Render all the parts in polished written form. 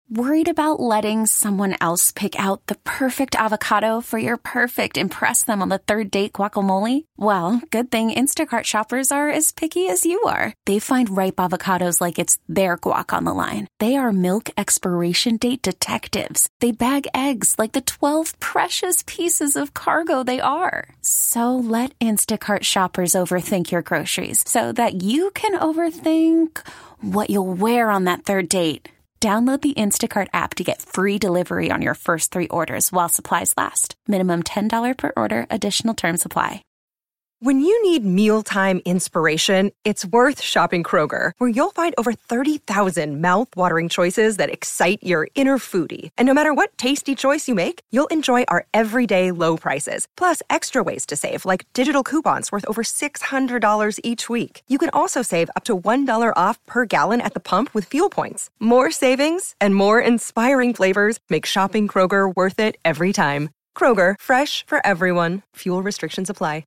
Worried about letting someone else pick out the perfect avocado for your perfect impress them on the third date guacamole? Well, good thing Instacart shoppers are as picky as you are. They find ripe avocados like it's their guac on the line. They are milk expiration date detectives. They bag eggs like the 12 precious pieces of cargo they are. So let Instacart shoppers overthink your groceries so that you can overthink what you'll wear on that third date. Download the Instacart app to get free delivery on your first 3 orders while supplies last. Minimum $10 per order. Additional terms apply. When you need mealtime inspiration, it's worth shopping Kroger, where you'll find over 30,000 mouth-watering choices that excite your inner foodie. And no matter what tasty choice you make, you'll enjoy our everyday low prices, plus extra ways to save, like digital coupons worth over $600 each week. You can also save up to $1 off per gallon at the pump with fuel points. More savings and more inspiring flavors make shopping Kroger worth it every time. Kroger, fresh for everyone. Fuel restrictions apply.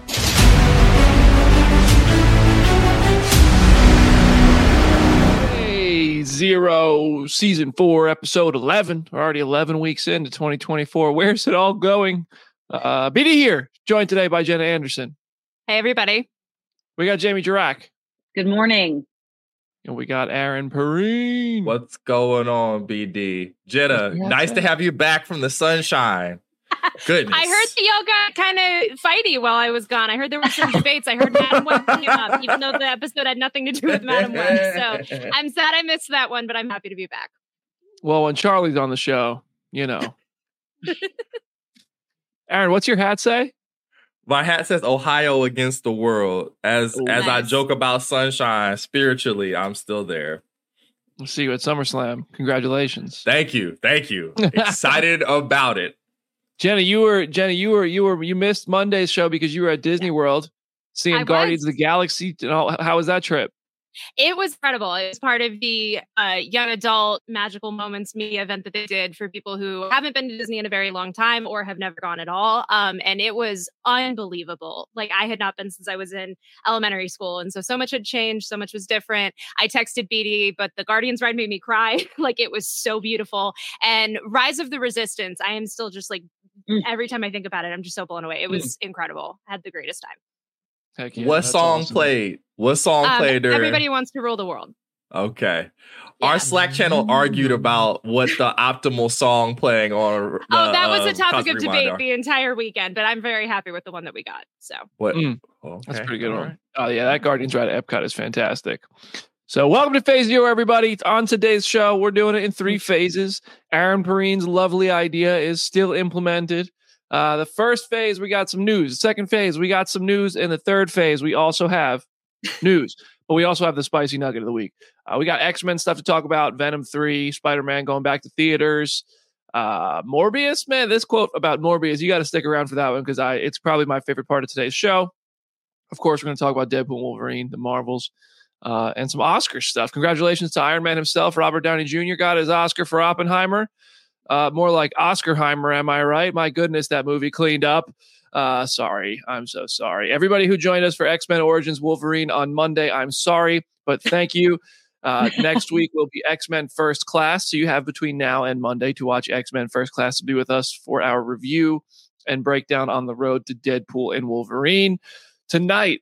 Zero, season 4, episode 11. We're already 11 weeks into 2024. Where's it all going? BD here, joined today by Jenna Anderson. Hey, everybody. We got Jamie Jirak. Good morning. And we got Aaron Perrine. What's going on, BD? Jenna, nice to have you back from the sunshine. Goodness. I heard that y'all got kind of fighty while I was gone. I heard there were some debates. I heard Madam Web came up, even though the episode had nothing to do with Madam Web. So I'm sad I missed that one, but I'm happy to be back. Well, when Charlie's on the show, you know. Aaron, what's your hat say? My hat says Ohio against the world. As nice. I joke about sunshine, spiritually, I'm still there. We'll see you at SummerSlam. Congratulations. Thank you. Excited about it. Jenna, you missed Monday's show because you were at Disney World seeing Guardians of the Galaxy. How was that trip? It was incredible. It was part of the young adult magical moments media event that they did for people who haven't been to Disney in a very long time or have never gone at all. And it was unbelievable. Like, I had not been since I was in elementary school. And so much had changed. So much was different. I texted BD, but the Guardians ride made me cry. Like, it was so beautiful. And Rise of the Resistance, I am still just like, every time I think about it, I'm just so blown away. It was incredible. I had the greatest time. Heck yeah, what song awesome. played? What song played during? Everybody Wants to Rule the World. Okay. Yeah. Our Slack channel argued about what the optimal song playing on. That was a topic of debate the entire weekend, but I'm very happy with the one that we got. So what? Okay. That's a pretty good one. Right. Oh yeah, that Guardians ride at Epcot is fantastic. So welcome to Phase Zero, everybody. On today's show, we're doing it in 3 phases. Aaron Perrine's lovely idea is still implemented. The first phase, we got some news. The second phase, we got some news. And the third phase, we also have news. But we also have the spicy nugget of the week. We got X-Men stuff to talk about. Venom 3, Spider-Man going back to theaters. Morbius, man, this quote about Morbius, you got to stick around for that one because it's probably my favorite part of today's show. Of course, we're going to talk about Deadpool and Wolverine, the Marvels, and some Oscar stuff. Congratulations to Iron Man himself. Robert Downey Jr. got his Oscar for Oppenheimer. More like Oscarheimer, am I right? My goodness, that movie cleaned up. Sorry. I'm so sorry. Everybody who joined us for X-Men Origins Wolverine on Monday, I'm sorry, but thank you. Next week will be X-Men First Class. So you have between now and Monday to watch X-Men First Class to be with us for our review and breakdown on the road to Deadpool and Wolverine. Tonight,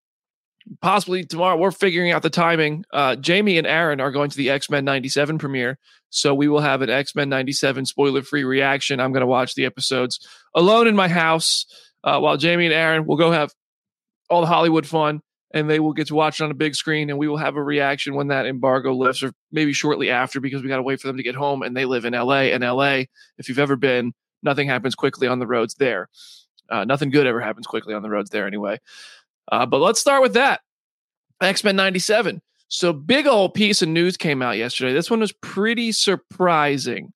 possibly tomorrow, we're figuring out the timing. Jamie and Aaron are going to the X-Men 97 premiere. So we will have an X-Men 97 spoiler-free reaction. I'm going to watch the episodes alone in my house while Jamie and Aaron will go have all the Hollywood fun, and they will get to watch it on a big screen, and we will have a reaction when that embargo lifts, or maybe shortly after, because we got to wait for them to get home, and they live in L.A., and L.A., if you've ever been, nothing happens quickly on the roads there. Nothing good ever happens quickly on the roads there anyway. But let's start with that. X-Men 97. So big old piece of news came out yesterday. This one was pretty surprising.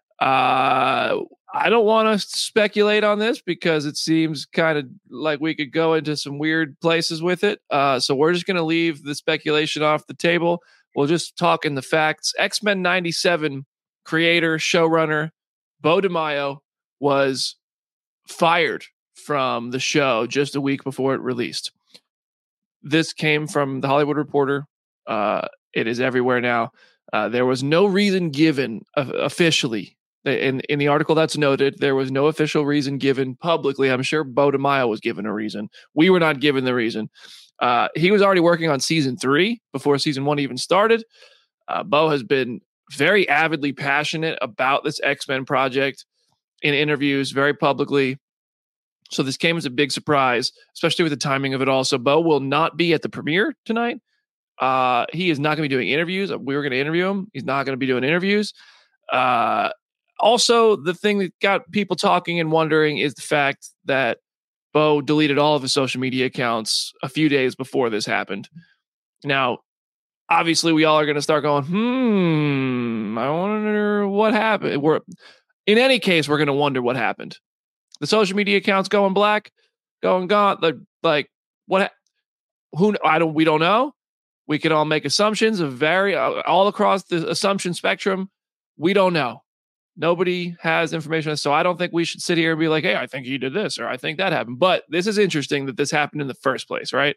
I don't want to speculate on this because it seems kind of like we could go into some weird places with it. So we're just going to leave the speculation off the table. We'll just talk in the facts. X-Men 97 creator, showrunner, Beau DeMaio was fired from the show just a week before it released. This came from The Hollywood Reporter. It is everywhere now. There was no reason given officially. In the article that's noted, there was no official reason given publicly. I'm sure Beau DeMaio was given a reason. We were not given the reason. He was already working on season 3 before season 1 even started. Beau has been very avidly passionate about this X-Men project in interviews very publicly. So this came as a big surprise, especially with the timing of it all. So Beau will not be at the premiere tonight. He is not going to be doing interviews. We were going to interview him. He's not going to be doing interviews. Also, the thing that got people talking and wondering is the fact that Beau deleted all of his social media accounts a few days before this happened. Now, obviously, we all are going to start going, I wonder what happened. In any case, we're going to wonder what happened. The social media accounts going black, going gone. Like what? We don't know. We can all make assumptions of all across the assumption spectrum. We don't know. Nobody has information. So I don't think we should sit here and be like, hey, I think he did this, or I think that happened. But this is interesting that this happened in the first place, right?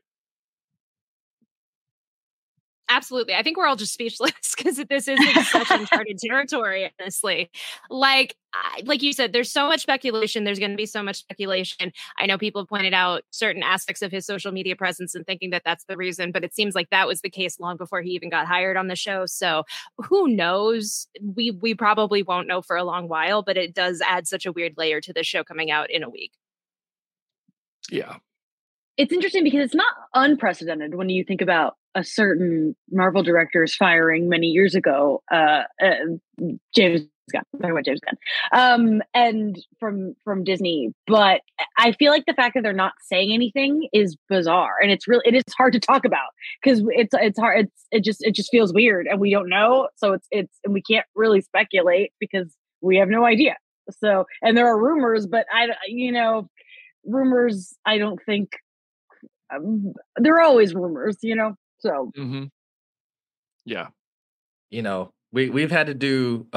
Absolutely. I think we're all just speechless because this is such uncharted territory, honestly. Like you said, there's so much speculation. There's going to be so much speculation. I know people have pointed out certain aspects of his social media presence and thinking that that's the reason, but it seems like that was the case long before he even got hired on the show. So who knows? We probably won't know for a long while, but it does add such a weird layer to the show coming out in a week. Yeah. It's interesting because it's not unprecedented when you think about a certain Marvel director's firing many years ago, James Gunn, and from Disney. But I feel like the fact that they're not saying anything is bizarre, and it is hard to talk about because it's hard. It just feels weird, and we don't know. So and we can't really speculate because we have no idea. So, and there are rumors, but rumors. I don't think. There are always rumors, so. Mm-hmm. Yeah. We've had to do,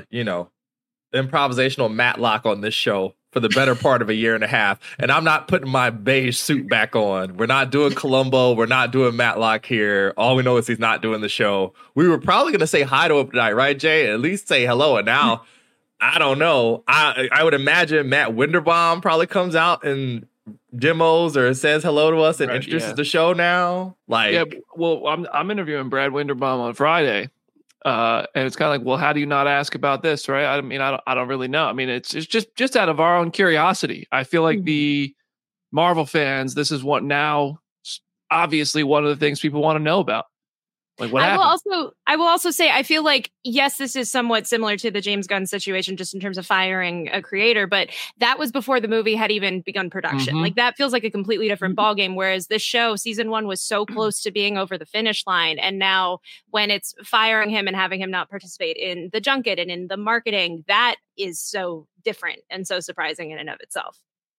improvisational Matlock on this show for the better part of a year and a half. And I'm not putting my beige suit back on. We're not doing Columbo. We're not doing Matlock here. All we know is he's not doing the show. We were probably going to say hi to him tonight, right, Jay? At least say hello. And now, I don't know. I would imagine Matt Winderbaum probably comes out and demos or says hello to us and introduces the show now. Well, I'm interviewing Brad Winderbaum on Friday, and it's kind of like, well, how do you not ask about this, right? I mean, I don't really know. I mean, it's just out of our own curiosity. I feel like the Marvel fans, this is what now obviously one of the things people want to know about. Like what happened? I will also say, I feel like, yes, this is somewhat similar to the James Gunn situation, just in terms of firing a creator, but that was before the movie had even begun production. Mm-hmm. Like that feels like a completely different ballgame. Whereas this show, season 1, was so close to being over the finish line. And now when it's firing him and having him not participate in the junket and in the marketing, that is so different and so surprising in and of itself.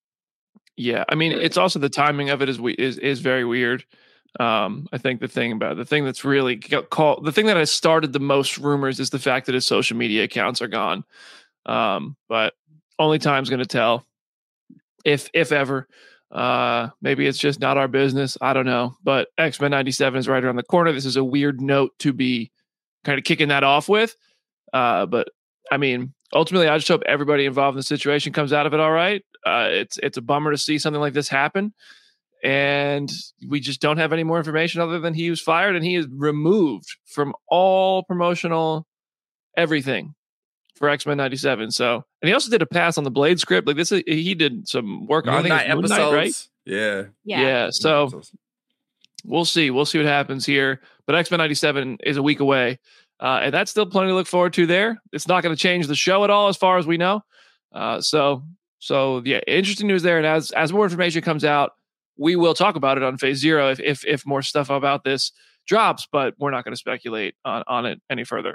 Yeah. I mean, it's also the timing of it is very weird. I think the thing that's really the thing that has started the most rumors is the fact that his social media accounts are gone. But only time's going to tell if ever. Maybe it's just not our business. I don't know, but X-Men 97 is right around the corner. This is a weird note to be kind of kicking that off with. But I mean, ultimately I just hope everybody involved in the situation comes out of it all right. It's a bummer to see something like this happen. And we just don't have any more information other than he was fired and he is removed from all promotional everything for X-Men 97. So, and he also did a pass on the Blade script. Like he did some work on episodes, right? Yeah. So we'll see what happens here. But X-Men 97 is a week away, and that's still plenty to look forward to. There, it's not going to change the show at all, as far as we know. So yeah, interesting news there. And as more information comes out, we will talk about it on Phase Zero if more stuff about this drops, but we're not going to speculate on it any further.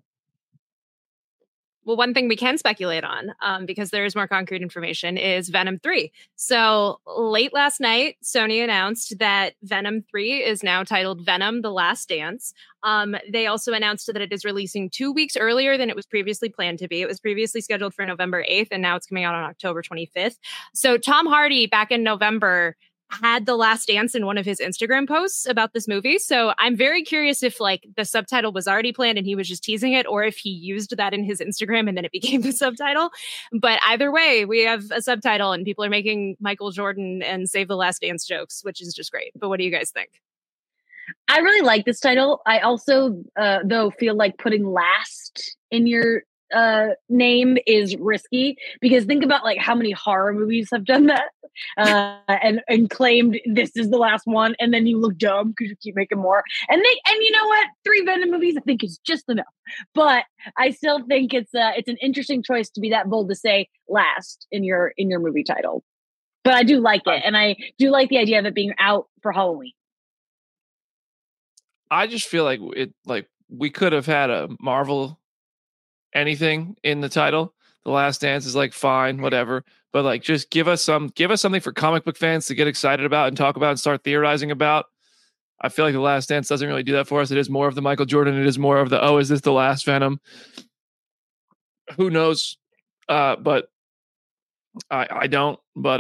Well, one thing we can speculate on, because there is more concrete information, is Venom 3. So late last night, Sony announced that Venom 3 is now titled Venom: The Last Dance. They also announced that it is releasing 2 weeks earlier than it was previously planned to be. It was previously scheduled for November 8th, and now it's coming out on October 25th. So Tom Hardy, back in November, had The Last Dance in one of his Instagram posts about this movie. So I'm very curious if like the subtitle was already planned and he was just teasing it, or if he used that in his Instagram and then it became the subtitle. But either way, we have a subtitle and people are making Michael Jordan and Save the Last Dance jokes, which is just great. But what do you guys think? I really like this title. I also, though, feel like putting last in your name is risky, because think about like how many horror movies have done that and claimed this is the last one, and then you look dumb because you keep making more. And you know what? 3 Venom movies I think is just enough. But I still think it's an interesting choice to be that bold to say last in your movie title. But I do like it, and I do like the idea of it being out for Halloween. I just feel like we could have had a Marvel anything in the title. The Last Dance is like fine, whatever, but like just give us something for comic book fans to get excited about and talk about and start theorizing about. I feel like The Last Dance doesn't really do that for us. It is more of the Michael Jordan. It is more of the, is this the last Venom? Who knows? But I don't. But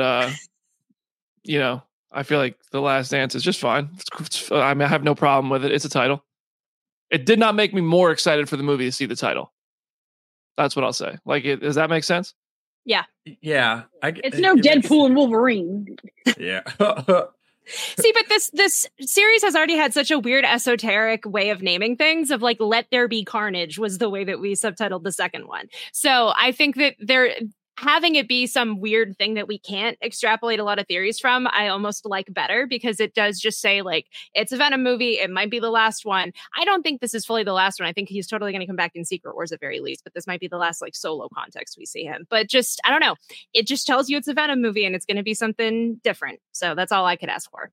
I feel like The Last Dance is just fine. I have no problem with it. It's a title. It did not make me more excited for the movie to see the title. That's what I'll say. Like, does that make sense? Yeah. Yeah. It's no Deadpool and Wolverine. Yeah. See, but this series has already had such a weird esoteric way of naming things, of like, Let There Be Carnage was the way that we subtitled the second one. So I think that having it be some weird thing that we can't extrapolate a lot of theories from, I almost like better, because it does just say like, it's a Venom movie. It might be the last one. I don't think this is fully the last one. I think he's totally going to come back in Secret Wars at very least, but this might be the last like solo context we see him. But just, I don't know. It just tells you it's a Venom movie and it's going to be something different. So that's all I could ask for.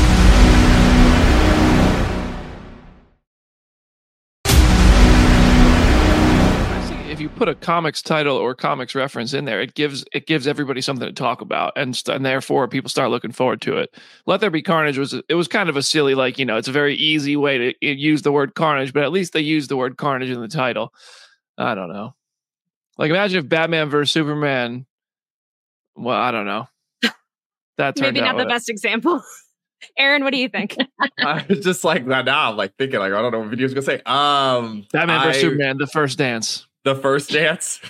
If you put a comics title or comics reference in there, it gives everybody something to talk about, and therefore people start looking forward to it. Let There Be Carnage was kind of a silly, like, it's a very easy way to use the word carnage, but at least they used the word carnage in the title. I don't know. Like, imagine if Batman versus Superman. Well, I don't know. That turned maybe not the best example. Aaron, what do you think? I was just like now. I'm like thinking, like, I don't know what video's gonna say. Batman versus Superman: The First Dance. The First Dance.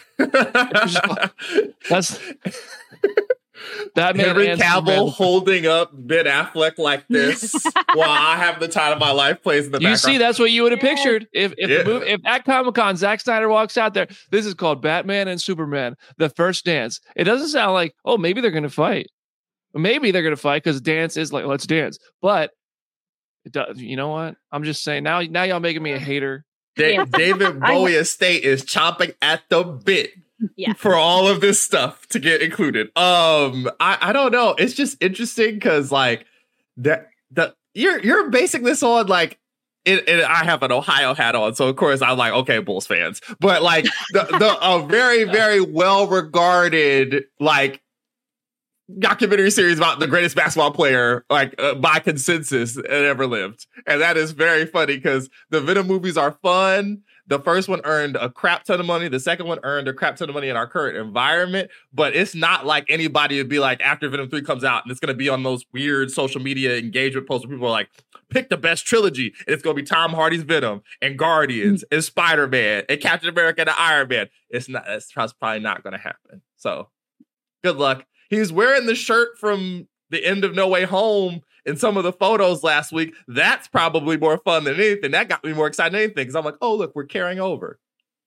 That's Batman. Henry Cavill holding up Ben Affleck like this while I Have the Time of My Life plays in the background. You see, that's what you would have pictured if at Comic-Con Zack Snyder walks out there. This is called Batman and Superman: The First Dance. It doesn't sound like, maybe they're going to fight. Maybe they're going to fight because dance is like, let's dance. But it does, you know what? I'm just saying now y'all making me a hater. David Bowie estate is chomping at the bit for all of this stuff to get included. I don't know. It's just interesting because like you're basing this on like I have an Ohio hat on, so of course I'm like, okay, Bulls fans, but like a very, very well regarded like documentary series about the greatest basketball player, like by consensus, that ever lived. And that is very funny because the Venom movies are fun. The first one earned a crap ton of money. The second one earned a crap ton of money in our current environment. But it's not like anybody would be like, after Venom 3 comes out, and it's going to be on those weird social media engagement posts where people are like, pick the best trilogy. And it's going to be Tom Hardy's Venom and Guardians and Spider-Man and Captain America and Iron Man. It's probably not going to happen. So good luck. He's wearing the shirt from the end of No Way Home in some of the photos last week. That's probably more fun than anything. That got me more excited than anything because I'm like, oh, look, we're carrying over.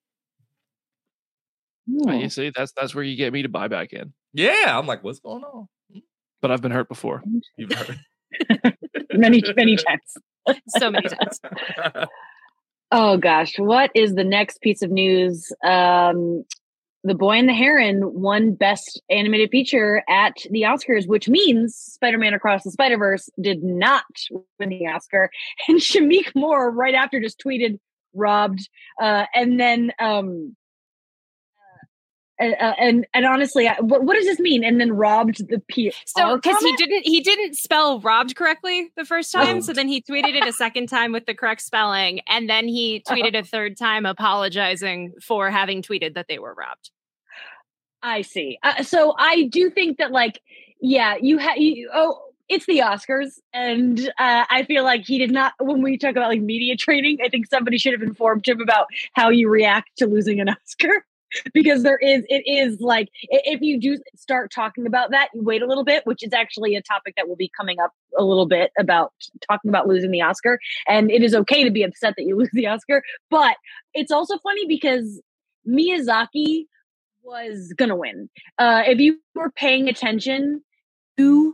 You see, that's where you get me to buy back in. Yeah, I'm like, what's going on? But I've been hurt before. You've heard. many times. So many times. Oh, gosh. What is the next piece of news? The Boy and the Heron won Best Animated Feature at the Oscars, which means Spider-Man Across the Spider-Verse did not win the Oscar. And Shameik Moore right after just tweeted robbed. And then honestly, what does this mean? And then robbed the PR. So because he didn't spell robbed correctly the first time, so then he tweeted it a second time with the correct spelling, and then he tweeted a third time apologizing for having tweeted that they were robbed. I see. So I do think that, like, yeah, it's the Oscars, and I feel like he did not. When we talk about like media training, I think somebody should have informed him about how you react to losing an Oscar. Because it is like, if you do start talking about that, you wait a little bit, which is actually a topic that will be coming up a little bit about talking about losing the Oscar. And it is okay to be upset that you lose the Oscar. But it's also funny because Miyazaki was going to win. If you were paying attention to...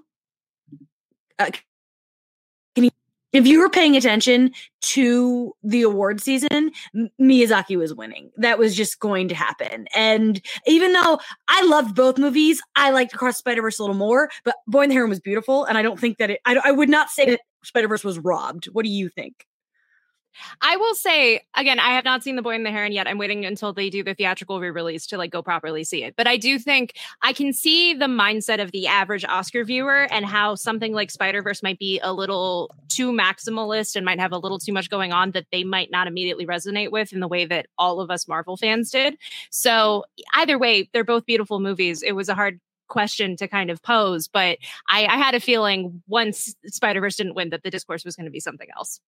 If you were paying attention to the award season, Miyazaki was winning. That was just going to happen. And even though I loved both movies, I liked Across the Spider-Verse a little more, but Boy and the Heron was beautiful. And I don't think that I would not say that Spider-Verse was robbed. What do you think? I will say, again, I have not seen The Boy and the Heron yet. I'm waiting until they do the theatrical re-release to like go properly see it. But I do think I can see the mindset of the average Oscar viewer and how something like Spider-Verse might be a little too maximalist and might have a little too much going on that they might not immediately resonate with in the way that all of us Marvel fans did. So either way, they're both beautiful movies. It was a hard question to kind of pose, but I had a feeling once Spider-Verse didn't win that the discourse was going to be something else.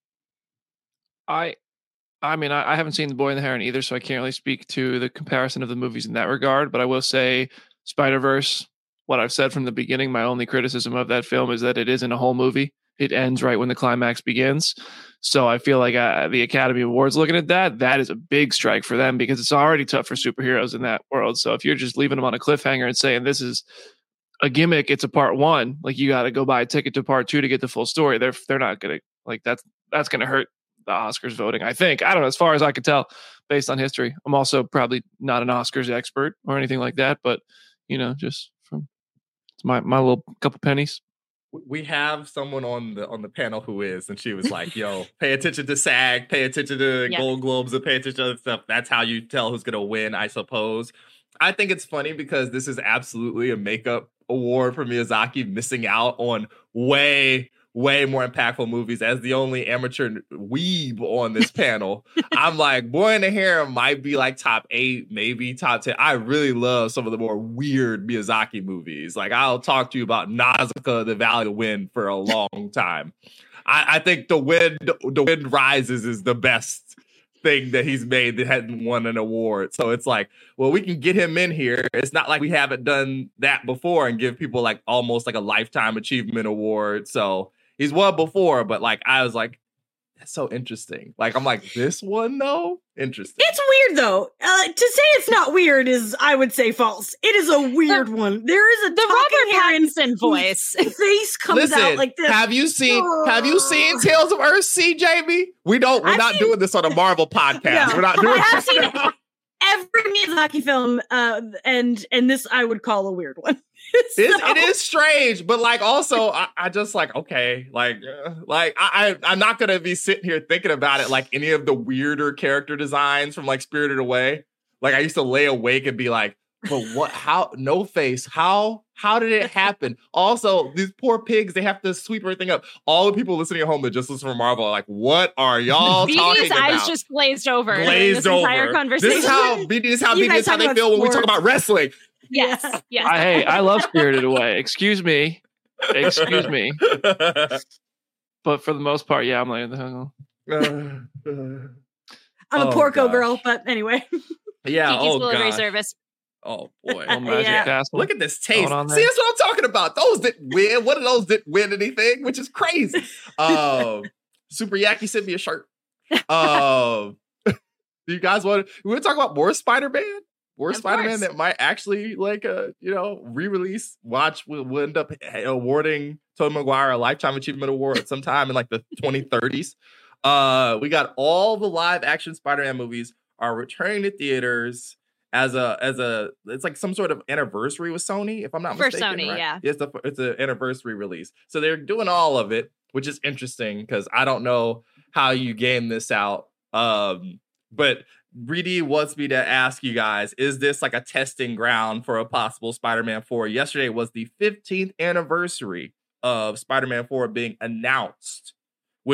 I mean, I haven't seen The Boy and the Heron either, so I can't really speak to the comparison of the movies in that regard. But I will say Spider-Verse, what I've said from the beginning, my only criticism of that film is that it isn't a whole movie. It ends right when the climax begins. So I feel like the Academy Awards looking at that is a big strike for them because it's already tough for superheroes in that world. So if you're just leaving them on a cliffhanger and saying this is a gimmick, it's a part one, like you got to go buy a ticket to part two to get the full story. They're not going to like that's going to hurt the Oscars voting, I think. I don't know, as far as I could tell based on history. I'm also probably not an Oscars expert or anything like that, but just from my little couple pennies. We have someone on the panel who is, and she was like, yo, pay attention to SAG, pay attention to Gold Globes, and pay attention to other stuff. That's how you tell who's gonna win, I suppose. I think it's funny because this is absolutely a makeup award for Miyazaki, missing out on way more impactful movies. As the only amateur weeb on this panel, I'm like, Boy and the Heron might be like top 8, maybe top 10. I really love some of the more weird Miyazaki movies. Like, I'll talk to you about Nausicaa, The Valley of the Wind for a long time. I think The Wind Rises is the best thing that he's made that hadn't won an award. So it's like, well, we can get him in here. It's not like we haven't done that before and give people like almost like a lifetime achievement award. So he's won before, but like I was like, that's so interesting. Like I'm like, this one though, interesting. It's weird though. To say it's not weird is, I would say, false. It is a weird one. There is the Robert Pattinson voice. Face comes out like this. Have you seen Tales of Earthsea, Jamie? We're not doing this on a Marvel podcast. No, we're not doing. I have seen every Miyazaki film, and this I would call a weird one. It is strange, but like also I just like, okay, I'm not gonna be sitting here thinking about it like any of the weirder character designs from like Spirited Away. Like I used to lay awake and be like, but what, how, No Face, how did it happen? Also, these poor pigs, they have to sweep everything up. All the people listening at home that just listen for Marvel are like, what are y'all talking about? BD's eyes just glazed over this entire conversation. This is how they feel when we talk about wrestling. Yes. Hey, I love Spirited Away. Excuse me. But for the most part, yeah, I'm like, I'm a Porco girl, but anyway. Yeah. Kiki's Military Service. Oh boy. Look at this taste. See, that's what I'm talking about. Those didn't win. One of those didn't win anything, which is crazy. Super Yaki sent me a shirt. Do you guys want to talk about more Spider-Man? Or Spider-Man that might actually re-release. We'll end up awarding Tobey Maguire a Lifetime Achievement Award sometime in like the 2030s. We got all the live action Spider-Man movies are returning to theaters as it's like some sort of anniversary with Sony, if I'm not mistaken. For Sony, right? yeah. It's an anniversary release. So they're doing all of it, which is interesting because I don't know how you game this out. But Reedy wants me to ask you guys, is this like a testing ground for a possible Spider-Man 4? Yesterday was the 15th anniversary of Spider-Man 4 being announced, which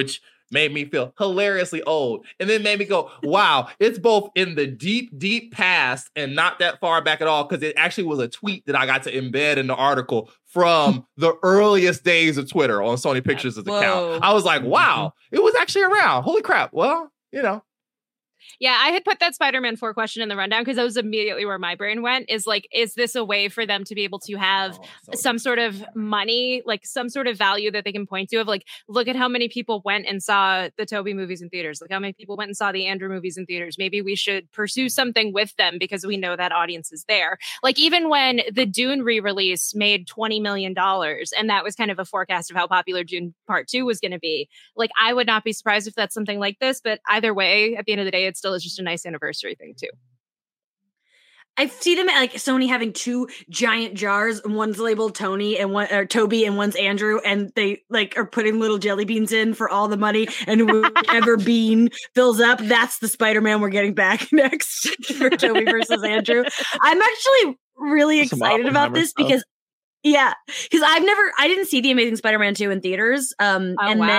made me feel hilariously old. And then made me go, wow, it's both in the deep, deep past and not that far back at all, because it actually was a tweet that I got to embed in the article from the earliest days of Twitter on Sony Pictures' account. I was like, wow, it was actually around. Holy crap. Well, you know. Yeah, I had put that Spider-Man 4 question in the rundown because that was immediately where my brain went, is like, is this a way for them to be able to have some sort of money, like some sort of value that they can point to of like, look at how many people went and saw the Tobey movies in theaters. Look how many people went and saw the Andrew movies in theaters. Maybe we should pursue something with them because we know that audience is there. Like even when the Dune re-release made $20 million, and that was kind of a forecast of how popular Dune Part 2 was going to be, like I would not be surprised if that's something like this, but either way, at the end of the day, it still is just a nice anniversary thing too. I see them like Sony having two giant jars, and one's labeled Tony and one or Toby and one's Andrew, and they like are putting little jelly beans in for all the money, and whoever bean fills up, that's the Spider-Man we're getting back next for Toby versus Andrew. I'm actually really excited about this because I didn't see The Amazing Spider-Man 2 in theaters. Then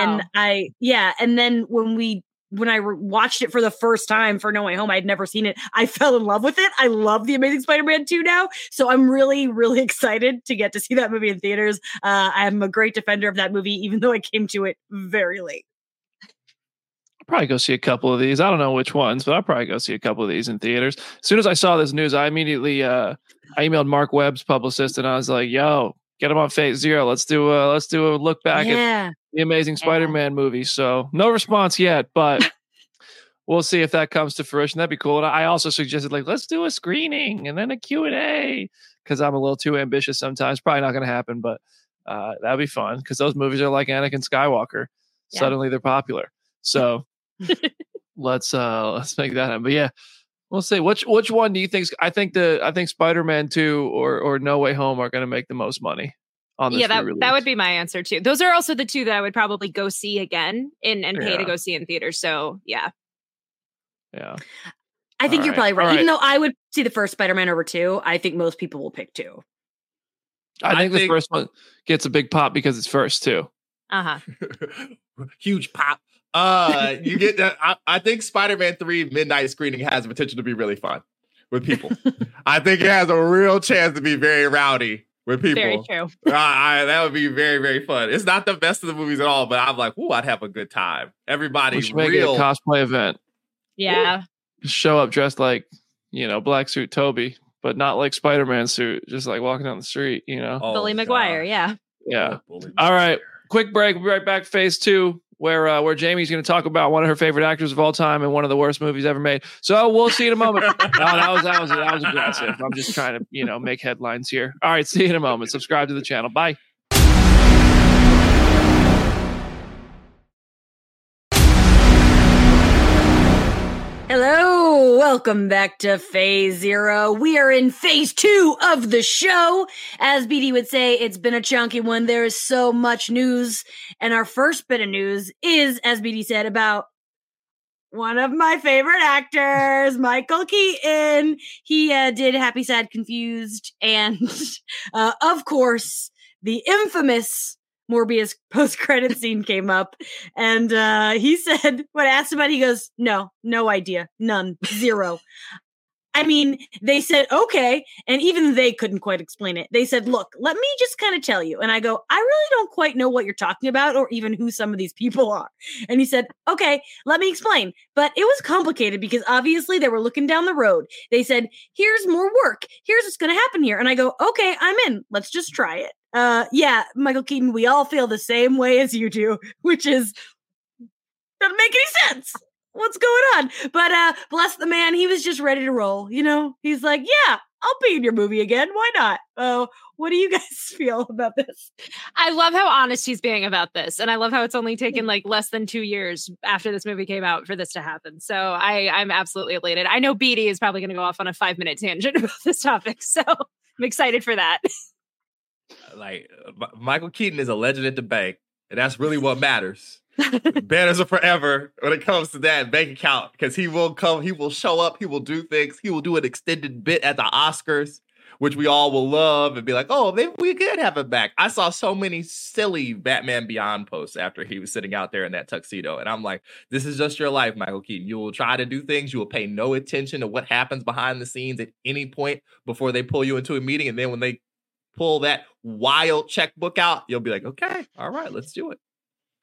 when I watched it for the first time for No Way Home, I'd never seen it. I fell in love with it. I love The Amazing Spider-Man 2 now. So I'm really, really excited to get to see that movie in theaters. I'm a great defender of that movie, even though I came to it very late. I'll probably go see a couple of these. I don't know which ones, but I'll probably go see a couple of these in theaters. As soon as I saw this news, I immediately I emailed Mark Webb's publicist and I was like, yo, get him on Phase Zero. Let's do a look back at the Amazing Spider-Man movie. So no response yet, but we'll see if that comes to fruition. That'd be cool. And I also suggested like, let's do a screening and then a Q&A because I'm a little too ambitious sometimes. Probably not going to happen, but that'd be fun because those movies are like Anakin Skywalker. Yeah. Suddenly they're popular. So let's make that happen. But yeah, we'll see. Which one do you think? I think Spider-Man 2 or No Way Home are going to make the most money. That would be my answer too. Those are also the two that I would probably go see again and pay to go see in theaters. So yeah. I think you're probably right. Even though I would see the first Spider-Man over 2, I think most people will pick 2. I think the first one gets a big pop because it's first too. Huge pop. You get that. I think Spider-Man 3 midnight screening has the potential to be really fun with people. I think it has a real chance to be very rowdy with people. Very true. That would be very, very fun. It's not the best of the movies at all, but I'm like, ooh, I'd have a good time. Everybody's make it a cosplay event. Yeah. Just show up dressed like, black suit Toby, but not like Spider-Man suit, just like walking down the street, Billy McGuire, yeah. Yeah. All right. Quick break. We'll be right back. Phase 2. Where Jamie's going to talk about one of her favorite actors of all time and one of the worst movies ever made. So we'll see you in a moment. That was aggressive. I'm just trying to, make headlines here. All right, see you in a moment. Subscribe to the channel. Bye. Hello, welcome back to Phase Zero. We are in Phase 2 of the show. As BD would say, it's been a chunky one. There is so much news. And our first bit of news is, as BD said, about one of my favorite actors, Michael Keaton. He did Happy, Sad, Confused. And, of course, the infamous Morbius post-credit scene came up, and he said, when asked about it, he goes, no idea, none, zero. I mean, they said, okay, and even they couldn't quite explain it. They said, look, let me just kind of tell you. And I go, I really don't quite know what you're talking about or even who some of these people are. And he said, okay, let me explain. But it was complicated because obviously they were looking down the road. They said, here's more work. Here's what's going to happen here. And I go, okay, I'm in. Let's just try it. Yeah, Michael Keaton, we all feel the same way as you do, which is, doesn't make any sense. What's going on? But bless the man, he was just ready to roll. He's like, yeah, I'll be in your movie again. Why not? What do you guys feel about this? I love how honest he's being about this. And I love how it's only taken like less than 2 years after this movie came out for this to happen. So I'm absolutely elated. I know BD is probably going to go off on a 5-minute tangent about this topic. So I'm excited for that. Like, Michael Keaton is a legend at the bank. And that's really what matters. Banners are forever when it comes to that bank account, because he will come, he will show up, he will do things, he will do an extended bit at the Oscars. which we all will love and be like, oh, maybe we could have him back. I saw so many silly Batman Beyond posts after he was sitting out there in that tuxedo. And I'm like, this is just your life, Michael Keaton. You will try to do things. You will pay no attention to what happens behind the scenes at any point before they pull you into a meeting. And then when they pull that wild checkbook out, you'll be like, okay, all right, let's do it.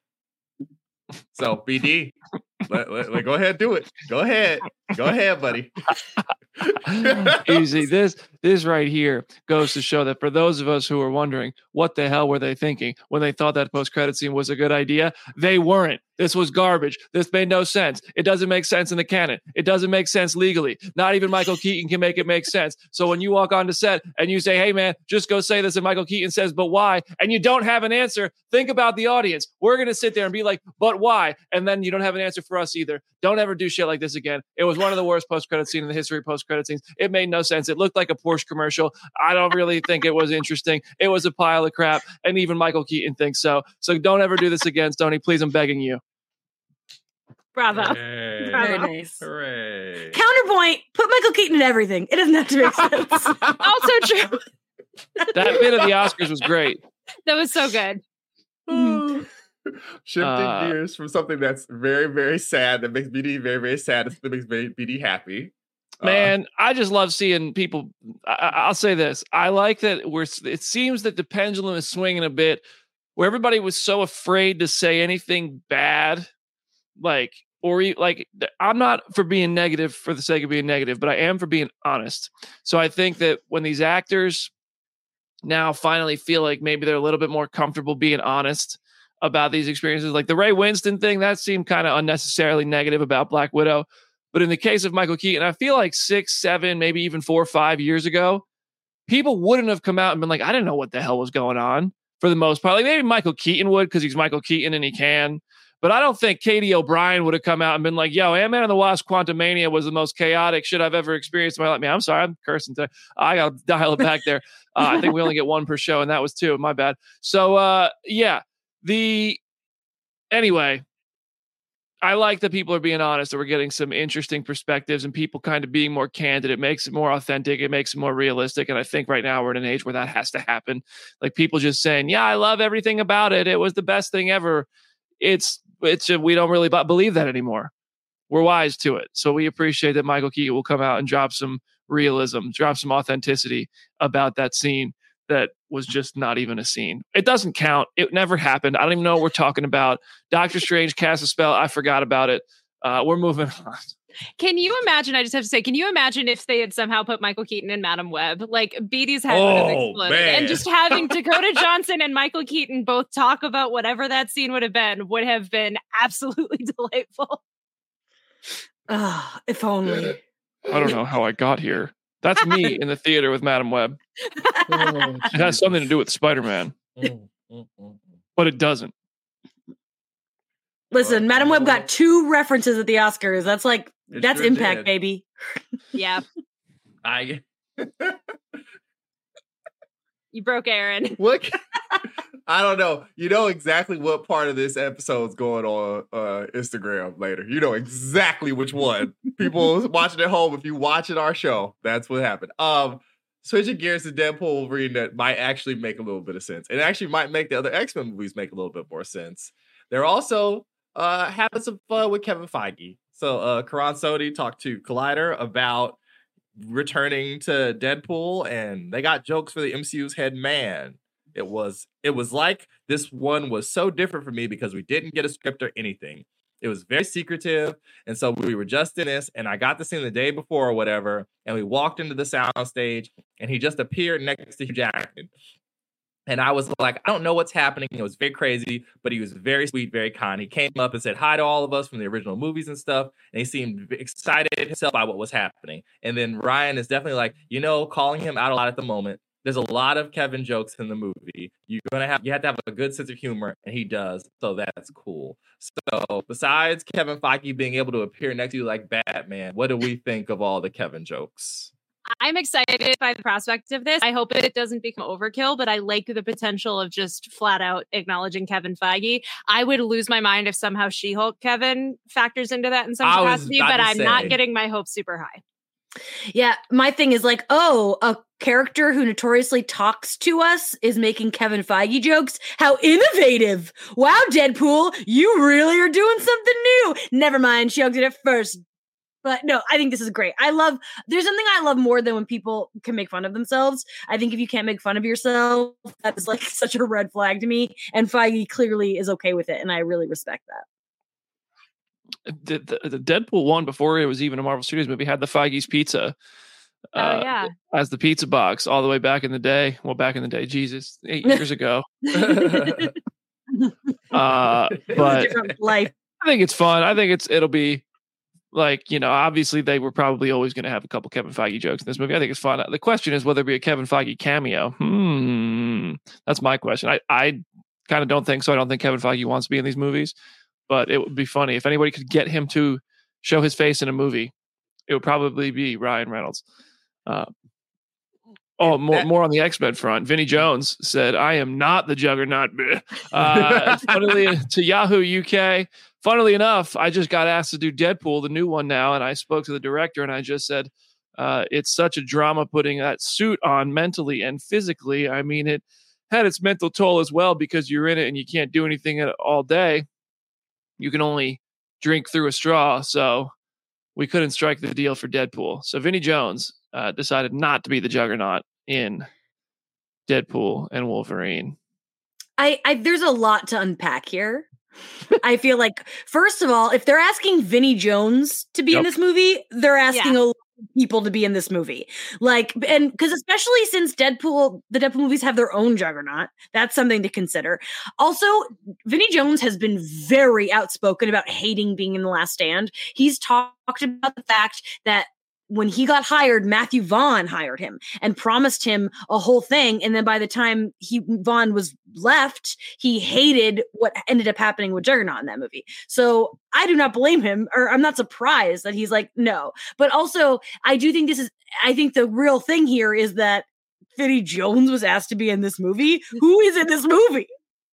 So BD, go ahead, do it. Go ahead, buddy. Easy. This right here goes to show that for those of us who are wondering what the hell were they thinking when they thought that post-credit scene was a good idea, they weren't. This was garbage. This made no sense. It doesn't make sense in the canon. It doesn't make sense legally. Not even Michael Keaton can make it make sense. So when you walk onto set and you say, hey man, just go say this, and Michael Keaton says, but why? And you don't have an answer, think about the audience. We're going to sit there and be like, but why? And then you don't have an answer for us either. Don't ever do shit like this again. It was one of the worst post-credit scenes in the history of post-credit scenes. It made no sense. It looked like a Porsche commercial. I don't really think it was interesting. It was a pile of crap. And even Michael Keaton thinks so. So don't ever do this again, Stoney. Please, I'm begging you. Bravo. Hey. Very nice. Hooray. Counterpoint, put Michael Keaton in everything. It doesn't have to make sense. Also true. That bit of the Oscars was great. That was so good. Shifting gears from something that's very, very sad, that makes BD very, very sad, that makes BD happy. Man, I just love seeing people. I'll say this. I like that it seems that the pendulum is swinging a bit where everybody was so afraid to say anything bad. I'm not for being negative for the sake of being negative, but I am for being honest. So I think that when these actors now finally feel like maybe they're a little bit more comfortable being honest about these experiences, like the Ray Winston thing, that seemed kind of unnecessarily negative about Black Widow. But in the case of Michael Keaton, I feel like 6, 7, maybe even 4 or 5 years ago, people wouldn't have come out and been like, I didn't know what the hell was going on, for the most part. Like maybe Michael Keaton would, because he's Michael Keaton and he can. But I don't think Katie O'Brien would have come out and been like, yo, Ant-Man and the Wasp Quantumania was the most chaotic shit I've ever experienced in my life. Man, I'm sorry, I'm cursing today. I got to dial it back there. I think we only get one per show, and that was 2. My bad. So, anyway, I like that people are being honest, that we're getting some interesting perspectives and people kind of being more candid. It makes it more authentic. It makes it more realistic. And I think right now we're in an age where that has to happen. Like people just saying, yeah, I love everything about it. It was the best thing ever. We don't really believe that anymore. We're wise to it. So we appreciate that Michael Keaton will come out and drop some realism, drop some authenticity about that scene that was just not even a scene. It doesn't count. It never happened. I don't even know what we're talking about. Doctor Strange cast a spell. I forgot about it. We're moving on. Can you imagine? I just have to say, can you imagine if they had somehow put Michael Keaton in Madam Web? Like BD's head would have exploded. Man. And just having Dakota Johnson and Michael Keaton both talk about whatever that scene would have been absolutely delightful. If only. I don't know how I got here. That's me in the theater with Madam Web. It has something to do with Spider-Man. But it doesn't. Listen, Madam Web got 2 references at the Oscars. That's sure impact, did. baby. Yeah. You broke Aaron. What? I don't know. You know exactly what part of this episode is going on Instagram later. You know exactly which one. People watching at home, if you watching our show, that's what happened. Switching gears to Deadpool Wolverine, that might actually make a little bit of sense. It actually might make the other X-Men movies make a little bit more sense. They're also having some fun with Kevin Feige. So Karan Sodi talked to Collider about returning to Deadpool, and they got jokes for the MCU's head man. It was like this one was so different for me because we didn't get a script or anything. It was very secretive, and so we were just in this, and I got this in the day before or whatever, and we walked into the sound stage, and he just appeared next to Hugh Jackman. And I was like, I don't know what's happening. It was very crazy, but he was very sweet, very kind. He came up and said hi to all of us from the original movies and stuff. And he seemed excited himself by what was happening. And then Ryan is definitely like, calling him out a lot at the moment. There's a lot of Kevin jokes in the movie. You have to have a good sense of humor, and he does. So that's cool. So besides Kevin Feige being able to appear next to you like Batman, what do we think of all the Kevin jokes? I'm excited by the prospect of this. I hope it doesn't become overkill, but I like the potential of just flat out acknowledging Kevin Feige. I would lose my mind if somehow She-Hulk Kevin factors into that in some capacity, but I'm not getting my hopes super high. Yeah, my thing is like, oh, a character who notoriously talks to us is making Kevin Feige jokes. How innovative! Wow, Deadpool, you really are doing something new. Never mind, she hugged it at first. But no, I think this is great. There's something I love more than when people can make fun of themselves. I think if you can't make fun of yourself, that is like such a red flag to me. And Feige clearly is okay with it. And I really respect that. The Deadpool one, before it was even a Marvel Studios movie, had the Feige's Pizza as the pizza box all the way back in the day. Well, back in the day, Jesus, 8 years ago. But different life. I think it's fun. I think it'll be like, you know, obviously they were probably always going to have a couple Kevin Feige jokes in this movie. I think it's fun. The question is whether it be a Kevin Feige cameo. That's my question. I kind of don't think so. I don't think Kevin Feige wants to be in these movies, but it would be funny if anybody could get him to show his face in a movie. It would probably be Ryan Reynolds. More on the X-Men front. Vinnie Jones said, "I am not the Juggernaut." Funnily, to Yahoo UK. Funnily enough, I just got asked to do Deadpool, the new one now, and I spoke to the director and I just said, it's such a drama putting that suit on mentally and physically. I mean, it had its mental toll as well because you're in it and you can't do anything all day. You can only drink through a straw, so we couldn't strike the deal for Deadpool. So Vinnie Jones decided not to be the Juggernaut in Deadpool and Wolverine. There's a lot to unpack here. I feel like, first of all, if they're asking Vinnie Jones to be in this movie, they're asking a lot of people to be in this movie. Like, and because especially since the Deadpool movies have their own Juggernaut, that's something to consider. Also, Vinnie Jones has been very outspoken about hating being in The Last Stand. He's talked about the fact that when he got hired, Matthew Vaughn hired him and promised him a whole thing. And then by the time Vaughn was left, he hated what ended up happening with Juggernaut in that movie. So I do not blame him, or I'm not surprised that he's like, no. But also, I think the real thing here is that Vinnie Jones was asked to be in this movie. Who is in this movie?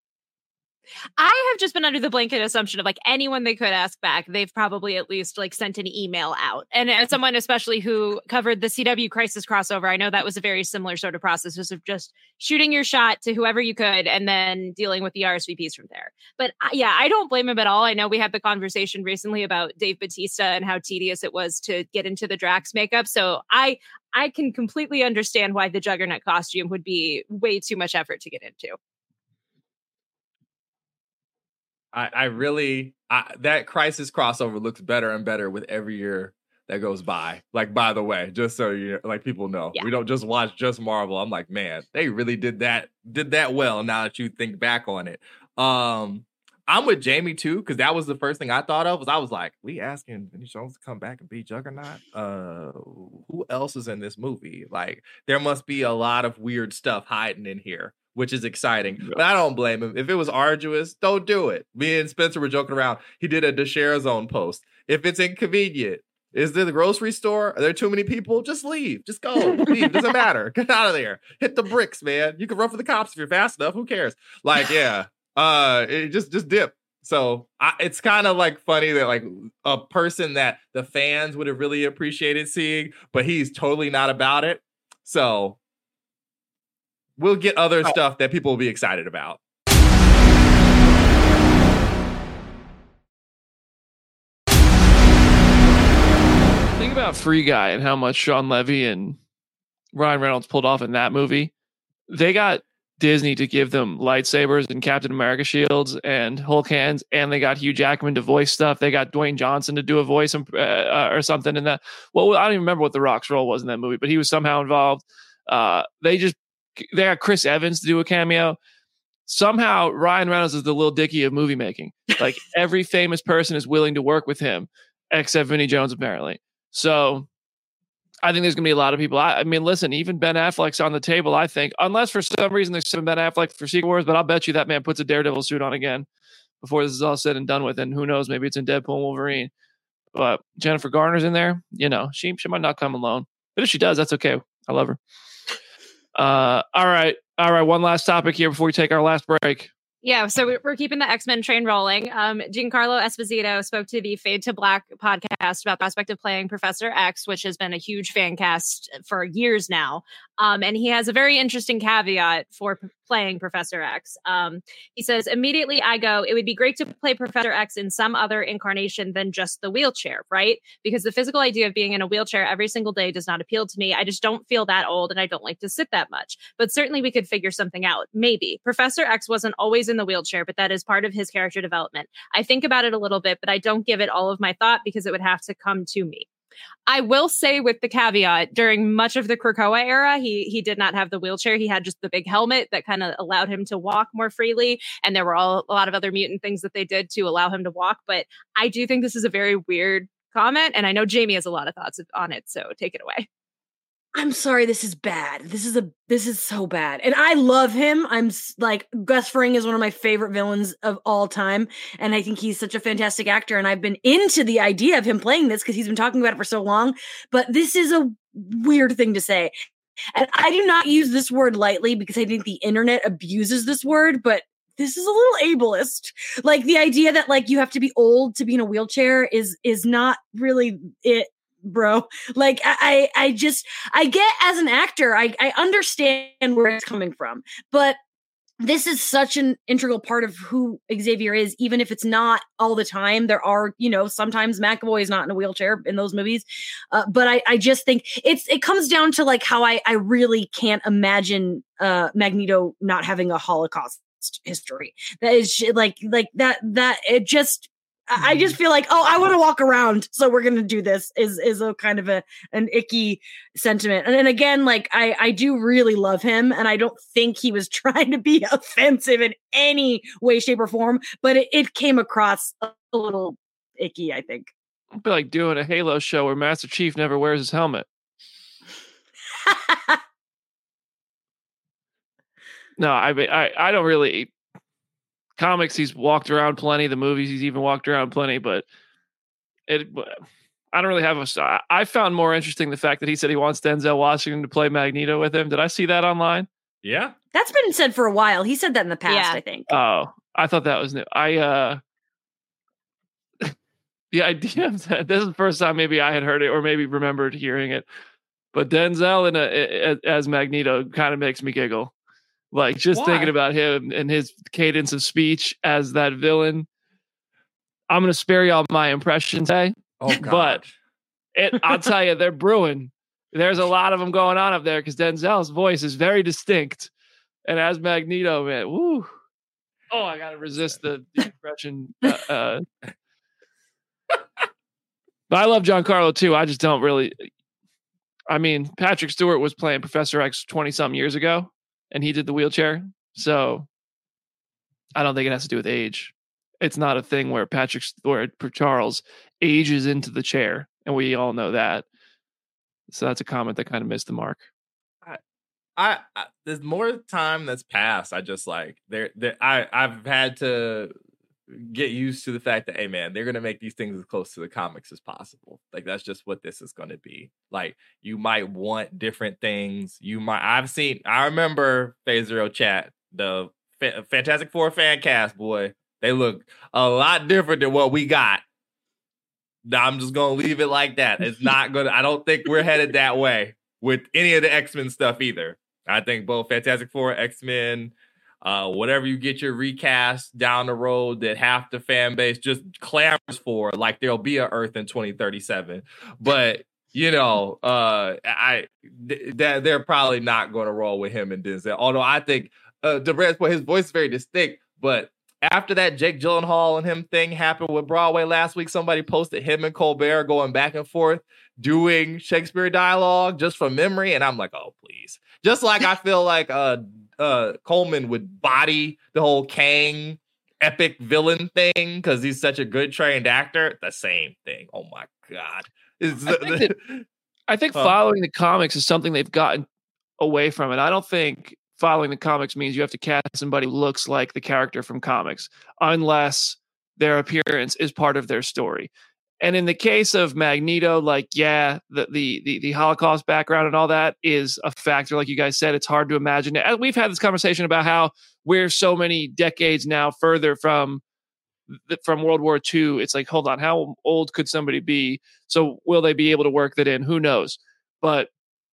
I have just been under the blanket assumption of like anyone they could ask back, they've probably at least like sent an email out. And as someone especially who covered the CW Crisis crossover, I know that was a very similar sort of process, of just shooting your shot to whoever you could and then dealing with the RSVPs from there. But yeah, I don't blame him at all. I know we had the conversation recently about Dave Bautista and how tedious it was to get into the Drax makeup. So I can completely understand why the Juggernaut costume would be way too much effort to get into. That Crisis crossover looks better and better with every year that goes by. Like, by the way, just so you like people know, we don't just watch just Marvel. I'm like, man, they really did that well. Now that you think back on it, I'm with Jamie too, because that was the first thing I thought of. I was like, we asking Vinnie Jones to come back and be Juggernaut? Who else is in this movie? Like, there must be a lot of weird stuff hiding in here, which is exciting. But I don't blame him. If it was arduous, don't do it. Me and Spencer were joking around. He did a DeShare Zone post. If it's inconvenient, is there the grocery store? Are there too many people? Just leave. Just go. Leave. Doesn't matter. Get out of there. Hit the bricks, man. You can run for the cops if you're fast enough. Who cares? Like, yeah. Just dip. So it's kind of like funny that like a person that the fans would have really appreciated seeing, but he's totally not about it. So we'll get other stuff that people will be excited about. Think about Free Guy and how much Sean Levy and Ryan Reynolds pulled off in that movie. They got Disney to give them lightsabers and Captain America shields and Hulk hands, and they got Hugh Jackman to voice stuff. They got Dwayne Johnson to do a voice or something in that. Well, I don't even remember what The Rock's role was in that movie, but he was somehow involved. They got Chris Evans to do a cameo. Somehow Ryan Reynolds is the Lil Dicky of movie making. Like, every famous person is willing to work with him, except Vinnie Jones, apparently. So I think there's going to be a lot of people. I mean, listen, even Ben Affleck's on the table, I think, unless for some reason they're saving Ben Affleck for Secret Wars, but I'll bet you that man puts a Daredevil suit on again before this is all said and done with. And who knows, maybe it's in Deadpool and Wolverine. But Jennifer Garner's in there. You know, she might not come alone. But if she does, that's okay. I love her. All right. One last topic here before we take our last break. Yeah, so we're keeping the X-Men train rolling. Giancarlo Esposito spoke to the Fade to Black podcast about the prospect of playing Professor X, which has been a huge fan cast for years now. And he has a very interesting caveat for playing Professor X. He says, immediately I go, it would be great to play Professor X in some other incarnation than just the wheelchair, right? Because the physical idea of being in a wheelchair every single day does not appeal to me. I just don't feel that old and I don't like to sit that much. But certainly we could figure something out. Maybe. Professor X wasn't always in the wheelchair, but that is part of his character development. I think about it a little bit, but I don't give it all of my thought because it would have to come to me. I will say with the caveat, during much of the Krakoa era, he did not have the wheelchair. He had just the big helmet that kind of allowed him to walk more freely. And there were a lot of other mutant things that they did to allow him to walk. But I do think this is a very weird comment. And I know Jamie has a lot of thoughts on it. So take it away. I'm sorry, this is bad. This is so bad. And I love him. I'm like, Gus Fring is one of my favorite villains of all time. And I think he's such a fantastic actor. And I've been into the idea of him playing this because he's been talking about it for so long. But this is a weird thing to say. And I do not use this word lightly because I think the internet abuses this word, but this is a little ableist. Like the idea that like you have to be old to be in a wheelchair is not really it. Bro, like I get as an actor, I understand where it's coming from, but this is such an integral part of who Xavier is, even if it's not all the time. There are, sometimes McAvoy is not in a wheelchair in those movies, but I just think it comes down to like how I really can't imagine Magneto not having a Holocaust history. That is like that it just. I just feel like, I want to walk around, so we're going to do this is a kind of an icky sentiment. And again, like I do really love him, and I don't think he was trying to be offensive in any way, shape, or form, but it came across a little icky, I think. It'd be like doing a Halo show where Master Chief never wears his helmet. No, I mean, I don't really... Comics, he's walked around plenty. The movies, he's even walked around plenty. But I don't really have a. I found more interesting the fact that he said he wants Denzel Washington to play Magneto with him. Did I see that online? Yeah, that's been said for a while. He said that in the past, I think. Oh, I thought that was new. The idea of that. This is the first time maybe I had heard it or maybe remembered hearing it. But Denzel as Magneto kind of makes me giggle. Like just thinking about him and his cadence of speech as that villain. I'm going to spare y'all my impression today. Oh, God. But I'll tell you, they're brewing. There's a lot of them going on up there because Denzel's voice is very distinct. And as Magneto, man, woo. Oh, I got to resist the impression. But I love Giancarlo too. I just don't really. I mean, Patrick Stewart was playing Professor X 20-something years ago. And he did the wheelchair. So I don't think it has to do with age. It's not a thing where Charles ages into the chair. And we all know that. So that's a comment that kind of missed the mark. I there's more time that's passed. I just like I've had to get used to the fact that, hey man, they're gonna make these things as close to the comics as possible. Like that's just what this is gonna be. Like you might want different things. I remember Phase Zero chat, the Fantastic Four fan cast, boy. They look a lot different than what we got. I'm just gonna leave it like that. It's not gonna. I don't think we're headed that way with any of the X-Men stuff either. I think both Fantastic Four, X-Men. Whatever you get your recast down the road that half the fan base just clamors for, like there'll be an Earth in 2037. But they're probably not going to roll with him and Denzel. Although I think his voice is very distinct. But after that Jake Gyllenhaal and him thing happened with Broadway last week, somebody posted him and Colbert going back and forth doing Shakespeare dialogue just from memory, and I'm like, oh please. Just like I feel like Coleman would body the whole Kang epic villain thing because he's such a good trained actor. The same thing. Oh my God. I think following the comics is something they've gotten away from it. I don't think following the comics means you have to cast somebody who looks like the character from comics unless their appearance is part of their story. And in the case of Magneto, like, yeah, the Holocaust background and all that is a factor. Like you guys said, it's hard to imagine. And we've had this conversation about how we're so many decades now further from World War II. It's like, hold on, how old could somebody be? So will they be able to work that in? Who knows? But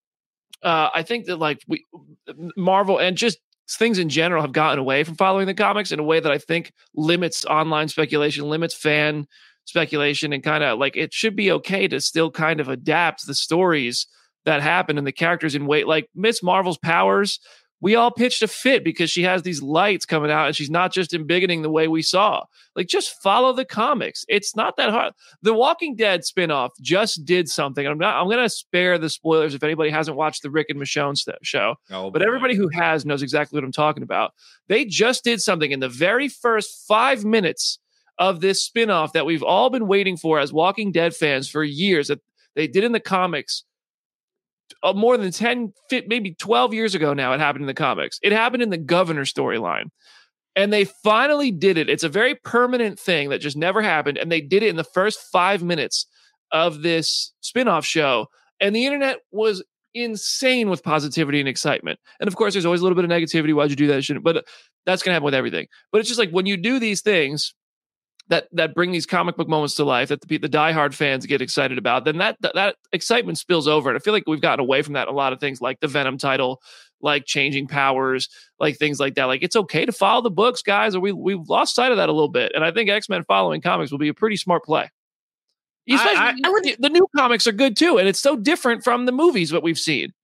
I think that like Marvel and just things in general have gotten away from following the comics in a way that I think limits online speculation, limits fan speculation, and kind of like it should be okay to still kind of adapt the stories that happen and the characters in way like Miss Marvel's powers. We all pitched a fit because she has these lights coming out and she's not just embiggening the way we saw. Like, just follow the comics. It's not that hard. The Walking Dead spinoff just did something. I'm going to spare the spoilers if anybody hasn't watched the Rick and Michonne show. But everybody who has knows exactly what I'm talking about. They just did something in the very first 5 minutes of this spinoff that we've all been waiting for as Walking Dead fans for years, that they did in the comics. More than 10, maybe 12 years ago now, it happened in the comics. It happened in the Governor storyline. And they finally did it. It's a very permanent thing that just never happened. And they did it in the first 5 minutes of this spinoff show. And the internet was insane with positivity and excitement. And of course, there's always a little bit of negativity. Why'd you do that? It shouldn't. But that's going to happen with everything. But it's just like when you do these things that bring these comic book moments to life, that the diehard fans get excited about, then that excitement spills over. And I feel like we've gotten away from that in a lot of things, like the Venom title, like changing powers, like things like that. Like, it's okay to follow the books, guys, or we've lost sight of that a little bit. And I think X-Men following comics will be a pretty smart play. Especially the new comics are good too, and it's so different from the movies that we've seen.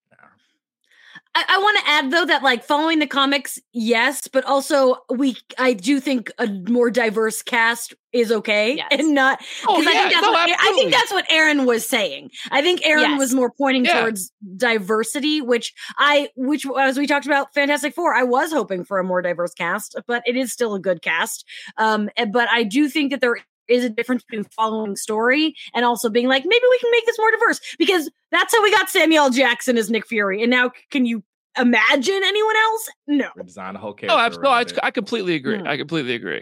I want to add though that like following the comics, yes, but also I do think a more diverse cast is okay, and not. I think that's what Aaron was saying. I think Aaron was more pointing towards diversity, which as we talked about Fantastic Four, I was hoping for a more diverse cast, but it is still a good cast. But I do think that there is a difference between following story and also being like, maybe we can make this more diverse, because that's how we got Samuel L. Jackson as Nick Fury. And now can you imagine anyone else? No. Design a whole character. Oh, absolutely. I completely agree. I completely agree.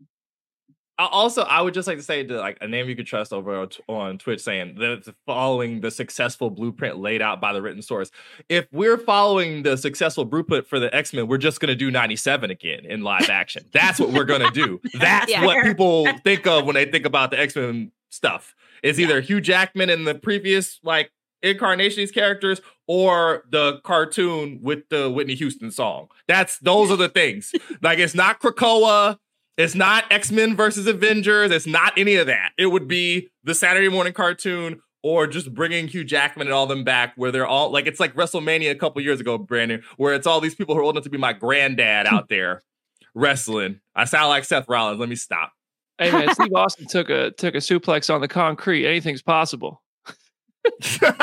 Also, I would just like to say to like a name you could trust over on Twitch saying that it's following the successful blueprint laid out by the written source. If we're following the successful blueprint for the X-Men, we're just going to do 97 again in live action. That's what we're going to do. That's what people think of when they think about the X-Men stuff. It's either Hugh Jackman in the previous like incarnation of these characters or the cartoon with the Whitney Houston song. Those are the things. Like, it's not Krakoa. It's not X-Men versus Avengers. It's not any of that. It would be the Saturday morning cartoon or just bringing Hugh Jackman and all them back where they're all like, it's like WrestleMania a couple years ago, Brandon, where it's all these people who are old enough to be my granddad out there wrestling. I sound like Seth Rollins. Let me stop. Hey man, Steve Austin took a suplex on the concrete. Anything's possible. Thank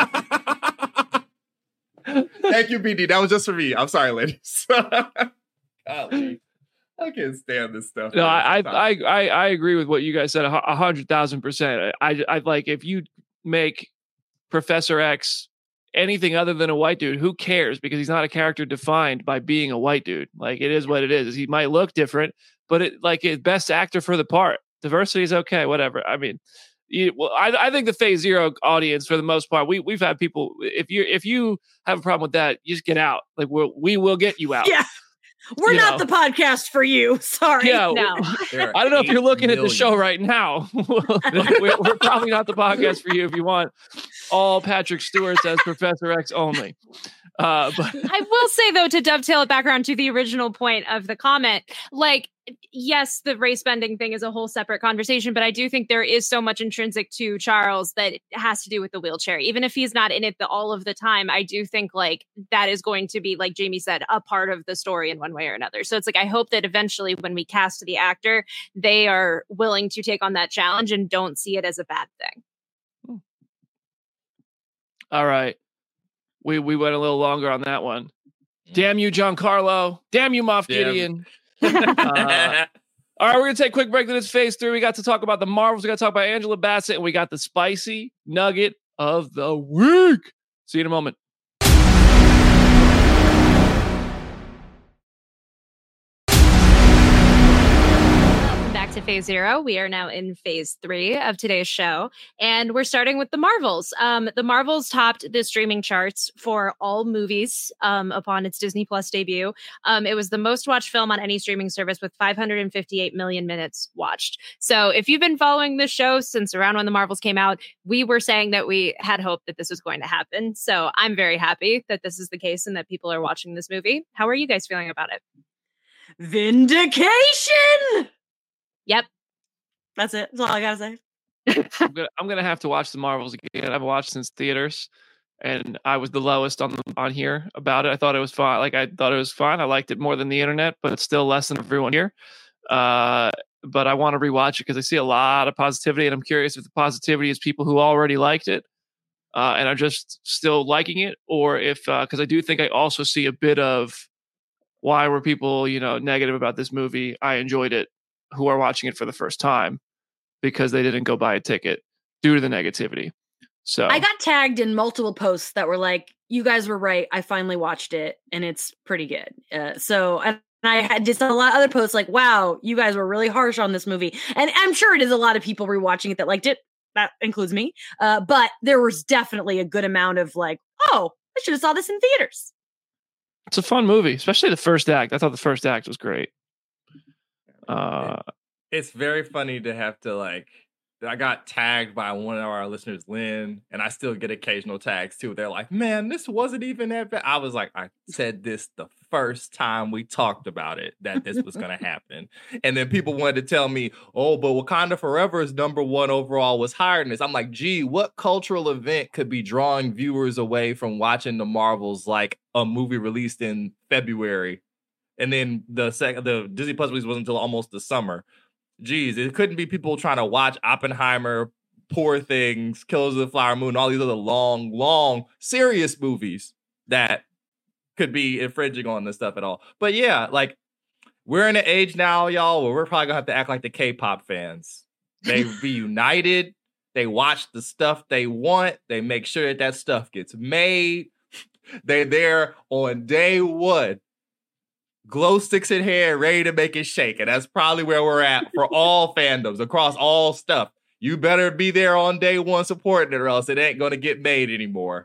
you, BD. That was just for me. I'm sorry, ladies. Golly. I can't stand this stuff. No, I agree with what you guys said 100,000%. I like, if you make Professor X anything other than a white dude, who cares? Because he's not a character defined by being a white dude. Like, it is what it is. He might look different, but it's best actor for the part. Diversity is okay, whatever. I mean, I think the Phase Zero audience, for the most part, we've had people. If you have a problem with that, you just get out. Like, we will get you out. Yeah. We're not the podcast for you. Sorry. Yeah, no. I don't know if you're looking at the show right now. we're probably not the podcast for you if you want all Patrick Stewart's as Professor X only. But I will say, though, to dovetail it back around to the original point of the comment, like, yes, the race bending thing is a whole separate conversation, but I do think there is so much intrinsic to Charles that it has to do with the wheelchair. Even if he's not in it all of the time, I do think like that is going to be, like Jamie said, a part of the story in one way or another. So it's like, I hope that eventually when we cast the actor, they are willing to take on that challenge and don't see it as a bad thing. All right. We went a little longer on that one. Damn you, Giancarlo. Damn you, Moff Gideon. All right, we're going to take a quick break. Then it's Phase 3. We got to talk about the Marvels. We got to talk about Angela Bassett. And we got the spicy nugget of the week. See you in a moment. Back to Phase Zero. We are now in Phase 3 of today's show, and we're starting with the Marvels. The Marvels topped the streaming charts for all movies upon its Disney Plus debut. It was the most watched film on any streaming service with 558 million minutes watched. So if you've been following this show since around when the Marvels came out, we were saying that we had hope that this was going to happen. So I'm very happy that this is the case and that people are watching this movie. How are you guys feeling about it? Vindication. Yep. That's it. That's all I gotta say. I'm gonna have to watch the Marvels again. I haven't watched since theaters, and I was the lowest on here about it. I thought it was fine. I thought it was fine. I liked it more than the internet, but it's still less than everyone here. But I want to rewatch it because I see a lot of positivity, and I'm curious if the positivity is people who already liked it and are just still liking it, or if because I do think I also see a bit of why were people, negative about this movie? I enjoyed it, who are watching it for the first time because they didn't go buy a ticket due to the negativity. So I got tagged in multiple posts that were like, you guys were right. I finally watched it and it's pretty good. And I had just a lot of other posts like, wow, you guys were really harsh on this movie. And I'm sure it is a lot of people rewatching it that liked it. That includes me. But there was definitely a good amount of like, oh, I should have saw this in theaters. It's a fun movie, especially the first act. I thought the first act was great. It's very funny to have to I got tagged by one of our listeners, Lynn, and I still get occasional tags too. They're like, man, this wasn't even that bad. I was like, I said this the first time we talked about it, that this was going to happen. And then people wanted to tell me, oh, but Wakanda Forever's #1 overall was higher than this. I'm like, gee, what cultural event could be drawing viewers away from watching the Marvels like a movie released in February? And then the Disney Plus release wasn't until almost the summer. Geez, it couldn't be people trying to watch Oppenheimer, Poor Things, Killers of the Flower Moon, all these other long, serious movies that could be infringing on this stuff at all. But yeah, we're in an age now, y'all, where we're probably gonna have to act like the K-pop fans. They reunited, they watch the stuff they want, they make sure that stuff gets made. They're there on day one. Glow sticks in hand, ready to make it shake. And that's probably where we're at for all fandoms across all stuff. You better be there on day one supporting it, or else it ain't going to get made anymore.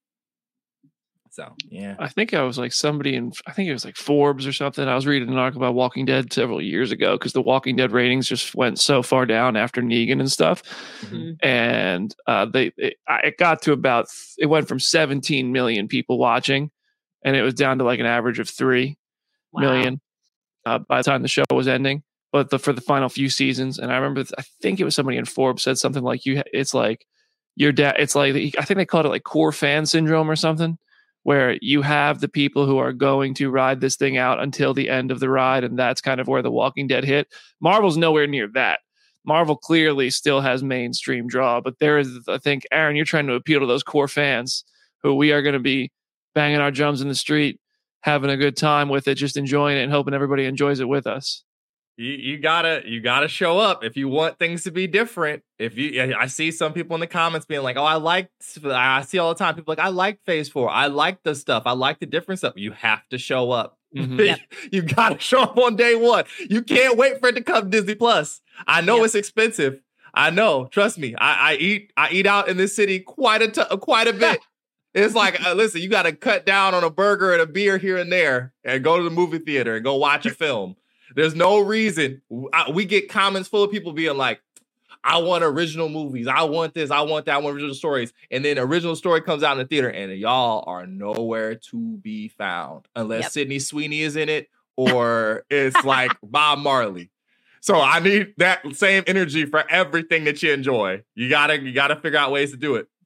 So, yeah. I think I was somebody I think it was Forbes or something. I was reading an article about Walking Dead several years ago because the Walking Dead ratings just went so far down after Negan and stuff. Mm-hmm. And it got to it went from 17 million people watching, and it was down to an average of 3 million by the time the show was ending, but for the final few seasons. And I remember, I think it was somebody in Forbes said something like, it's like your dad. It's like, I think they called it core fan syndrome or something, where you have the people who are going to ride this thing out until the end of the ride, and that's kind of where The Walking Dead hit. Marvel's nowhere near that. Marvel clearly still has mainstream draw, but there is, I think, Aaron, you're trying to appeal to those core fans who we are going to be banging our drums in the street, having a good time with it, just enjoying it and hoping everybody enjoys it with us. You gotta show up if you want things to be different. I see some people in the comments being like, oh, I see all the time people I like Phase 4. I like the stuff. I like the different stuff. You have to show up. Mm-hmm. Yep. You gotta show up on day one. You can't wait for it to come Disney Plus. I know It's expensive. I know. Trust me. I eat out in this city quite a bit. It's listen, you got to cut down on a burger and a beer here and there and go to the movie theater and go watch a film. There's no reason. We get comments full of people being like, I want original movies. I want this. I want that. I want original stories. And then original story comes out in the theater and y'all are nowhere to be found unless Sydney Sweeney is in it or it's Bob Marley. So I need that same energy for everything that you enjoy. You gotta figure out ways to do it,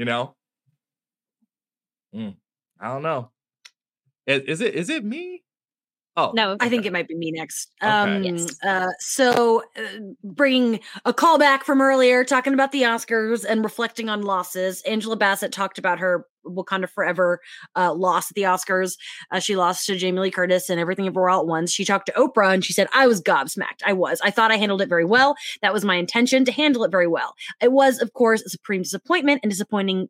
I don't know. Is it me? Oh, no, I think it might be me next. Okay. So bringing a callback from earlier, talking about the Oscars and reflecting on losses. Angela Bassett talked about her Wakanda Forever loss at the Oscars. She lost to Jamie Lee Curtis and Everything Everywhere All at Once. She talked to Oprah and she said, I was gobsmacked. I thought I handled it very well. That was my intention, to handle it very well. It was, of course, a supreme disappointment, and disappointment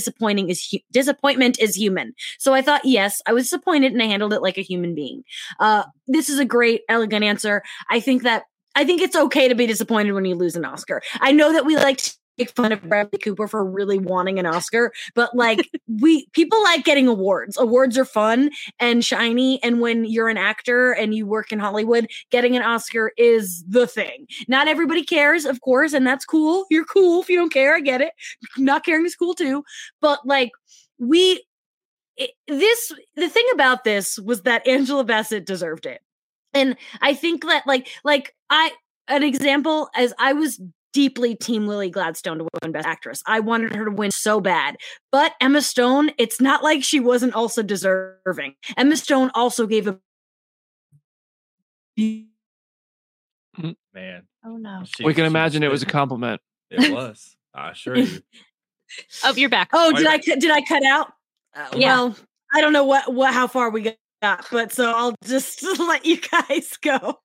is human. So I thought, yes, I was disappointed and I handled it like a human being. This is a great, elegant answer. I think that I think it's okay to be disappointed when you lose an Oscar. I know that we like to make fun of Bradley Cooper for really wanting an Oscar, but like people like getting awards. Awards are fun and shiny, and when you're an actor and you work in Hollywood, getting an Oscar is the thing. Not everybody cares, of course, and that's cool. You're cool if you don't care. I get it. Not caring is cool too, but like the thing about this was that Angela Bassett deserved it. And I think that an example, as I was deeply Team Lily Gladstone to win Best Actress. I wanted her to win so bad. But Emma Stone, it's not like she wasn't also deserving. Emma Stone also gave a man. Oh no. We can imagine it was a compliment. It was. I assure you. Oh, you're back. Oh, did I cut out? Yeah. Well, I don't know how far we got, but so I'll just let you guys go.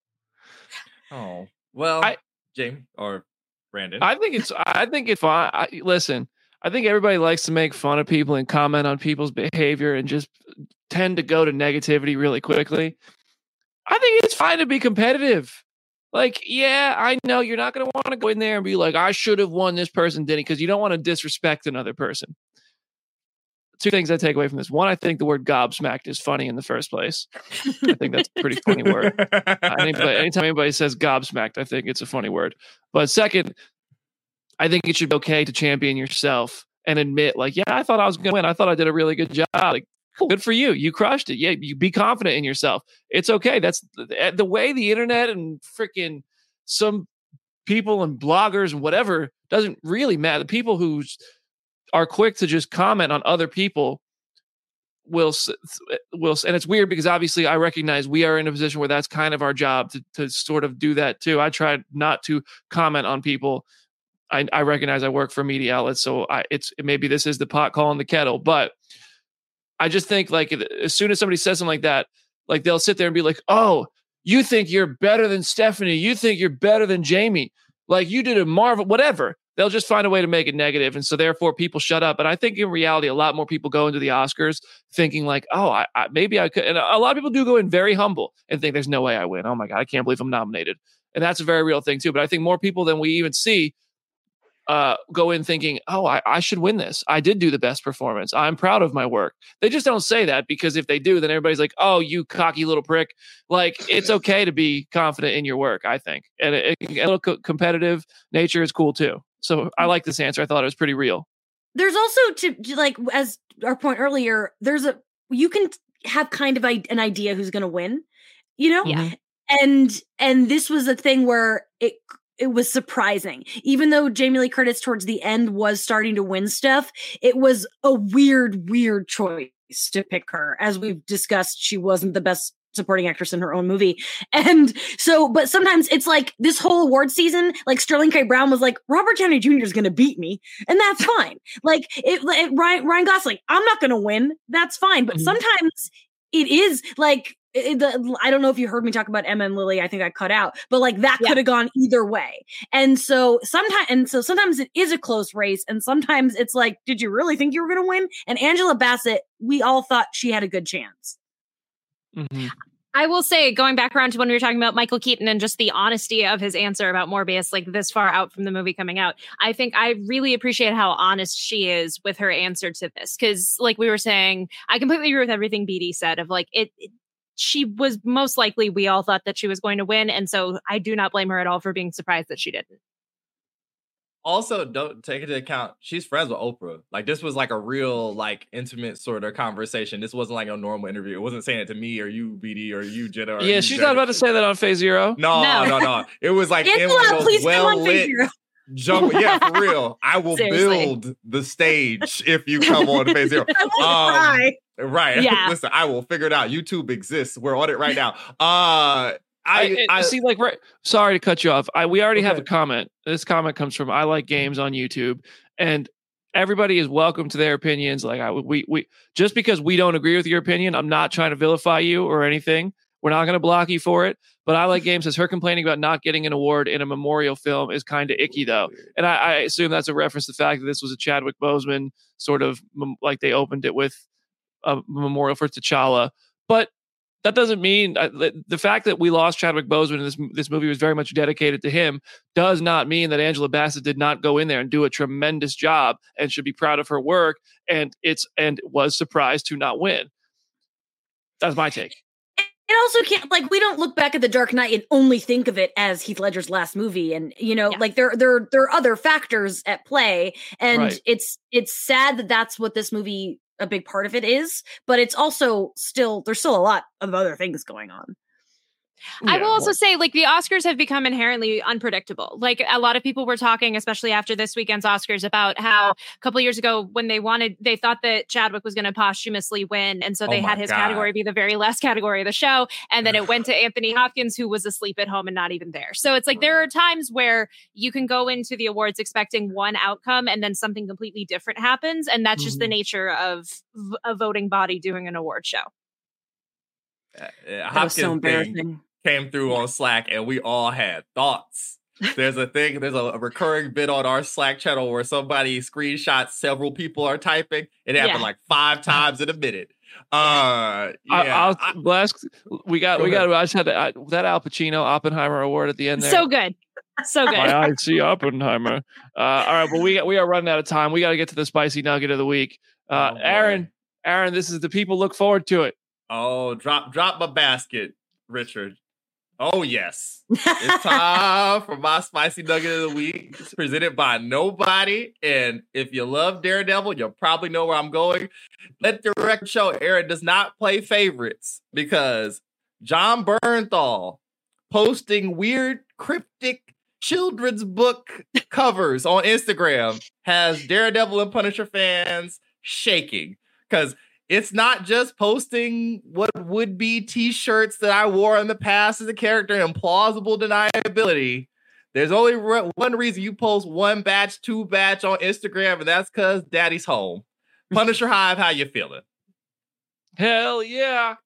Oh, well, Jamie or Brandon. I think it's fine. Listen, I think everybody likes to make fun of people and comment on people's behavior and just tend to go to negativity really quickly. I think it's fine to be competitive. Like, yeah, I know you're not going to want to go in there and be like, I should have won, this person didn't, because you don't want to disrespect another person. Two things I take away from this. One, I think the word gobsmacked is funny in the first place. I think that's a pretty funny word. Anytime anybody says gobsmacked, I think it's a funny word. But second, I think it should be okay to champion yourself and admit, like, yeah, I thought I was going to win. I thought I did a really good job. Like, cool, good for you. You crushed it. Yeah, you be confident in yourself. It's okay. That's the way the internet and freaking some people and bloggers and whatever doesn't really matter. The people who are quick to just comment on other people will, and it's weird because obviously I recognize we are in a position where that's kind of our job to sort of do that too. I try not to comment on people. I recognize I work for media outlets, so maybe this is the pot calling the kettle, but I just think like as soon as somebody says something like that, like they'll sit there and be like, "Oh, you think you're better than Stephanie? You think you're better than Jamie? Like you did a marvel, whatever." They'll just find a way to make it negative. And so therefore people shut up. And I think in reality, a lot more people go into the Oscars thinking like, oh, maybe I could. And a lot of people do go in very humble and think there's no way I win. Oh my God, I can't believe I'm nominated. And that's a very real thing too. But I think more people than we even see go in thinking, oh, I should win this. I did do the best performance. I'm proud of my work. They just don't say that because if they do, then everybody's like, oh, you cocky little prick. Like it's okay to be confident in your work, I think. And a little competitive nature is cool too. So I like this answer. I thought it was pretty real. There's also to like, as our point earlier, you can have kind of an idea who's going to win, you know? Yeah. And this was a thing where it was surprising. Even though Jamie Lee Curtis towards the end was starting to win stuff, it was a weird choice to pick her. As we've discussed, she wasn't the best supporting actress in her own movie. And so, but sometimes it's like this whole award season, like Sterling K. Brown was like, Robert Downey Jr. is going to beat me. And that's fine. Like Ryan Gosling, I'm not going to win. That's fine. But sometimes it is like, I don't know if you heard me talk about Emma and Lily. I think I cut out, but like that could have gone either way. And so sometimes it is a close race. And sometimes it's like, did you really think you were going to win? And Angela Bassett, we all thought she had a good chance. Mm-hmm. I will say, going back around to when we were talking about Michael Keaton and just the honesty of his answer about Morbius, like this far out from the movie coming out, I think I really appreciate how honest she is with her answer to this. Because like we were saying, I completely agree with everything BD said of like she was most likely, we all thought that she was going to win. And so I do not blame her at all for being surprised that she didn't. Also, don't take into account, she's friends with Oprah. Like, this was like a real, like, intimate sort of conversation. This wasn't like a normal interview. It wasn't saying it to me or you, BD, or you, Jenna. Yeah, she's not about to say that on Phase Zero. No. It was like in one of those well-lit jungle. Yeah, for real. I will build the stage if you come on Phase Zero. Right. Yeah. Listen, I will figure it out. YouTube exists. We're on it right now. I see. Like, right. Sorry to cut you off. We already have a comment. This comment comes from I Like Games on YouTube, and everybody is welcome to their opinions. Like, we just because we don't agree with your opinion, I'm not trying to vilify you or anything. We're not going to block you for it. But I Like Games says her complaining about not getting an award in a memorial film is kind of icky, though. And I assume that's a reference to the fact that this was a Chadwick Boseman sort of like they opened it with a memorial for T'Challa. But that doesn't mean the fact that we lost Chadwick Boseman and this movie was very much dedicated to him does not mean that Angela Bassett did not go in there and do a tremendous job and should be proud of her work and was surprised to not win. That's my take. It also can't, like, we don't look back at The Dark Knight and only think of it as Heath Ledger's last movie. And, like there are other factors at play. And Right. it's sad that that's what this movie, a big part of it is, but it's also there's still a lot of other things going on. I will also say, like, the Oscars have become inherently unpredictable. Like, a lot of people were talking, especially after this weekend's Oscars, about how a couple years ago when they thought that Chadwick was going to posthumously win. And so they had his category be the very last category of the show. And then it went to Anthony Hopkins, who was asleep at home and not even there. So it's like, there are times where you can go into the awards expecting one outcome and then something completely different happens. And that's just the nature of a voting body doing an award show. That was so embarrassing. Came through on Slack and we all had thoughts. There's a recurring bit on our Slack channel where somebody screenshots several people are typing. It happened like 5 times in a minute. I just had that Al Pacino Oppenheimer award at the end there. So good. I see Oppenheimer. All right, well we are running out of time. We got to get to the spicy nugget of the week. Aaron, this is the people look forward to it. Oh, drop my basket, Richard. Oh, yes. It's time for my spicy nugget of the week. It's presented by nobody. And if you love Daredevil, you'll probably know where I'm going. Let the record show Aaron does not play favorites because Jon Bernthal posting weird, cryptic children's book covers on Instagram has Daredevil and Punisher fans shaking because it's not just posting what would be t-shirts that I wore in the past as a character and plausible deniability. There's only one reason you post 1 batch, 2 batch on Instagram, and that's because daddy's home. Punisher Hive, how you feeling? Hell yeah.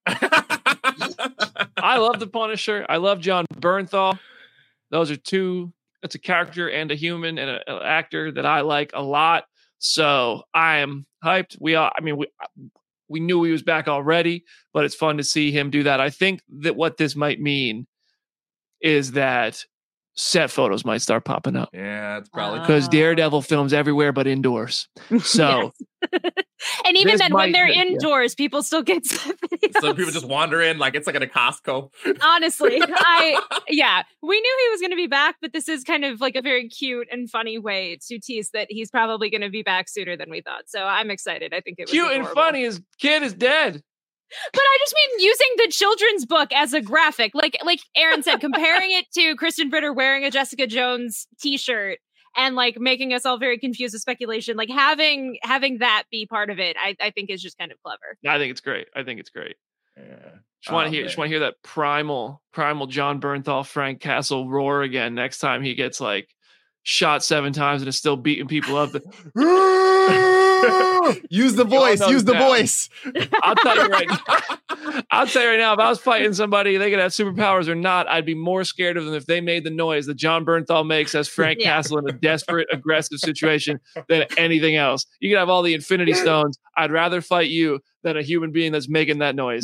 I love the Punisher. I love Jon Bernthal. Those are two. It's a character and a human and an actor that I like a lot. So I am hyped. We knew he was back already, but it's fun to see him do that. I think that what this might mean is that set photos might start popping up. Yeah, it's probably because Daredevil films everywhere but indoors. So, and even then, when they're indoors, people still get videos. So people just wander in like it's like at a Costco. Honestly, we knew he was going to be back, but this is kind of like a very cute and funny way to tease that he's probably going to be back sooner than we thought. So I'm excited. I think it was cute adorable. And funny. His kid is dead. But I just mean using the children's book as a graphic, like Aaron said, comparing it to Kristen Britter wearing a Jessica Jones t-shirt and like making us all very confused with speculation, like having that be part of it, I think is just kind of clever. I think it's great. Yeah. Just want to hear that primal Jon Bernthal, Frank Castle roar again next time he gets like shot 7 times and is still beating people up. Use the voice. I'll tell you right now, if I was fighting somebody, they could have superpowers or not, I'd be more scared of them if they made the noise that Jon Bernthal makes as Frank Castle in a desperate, aggressive situation than anything else. You could have all the Infinity Stones. I'd rather fight you than a human being that's making that noise.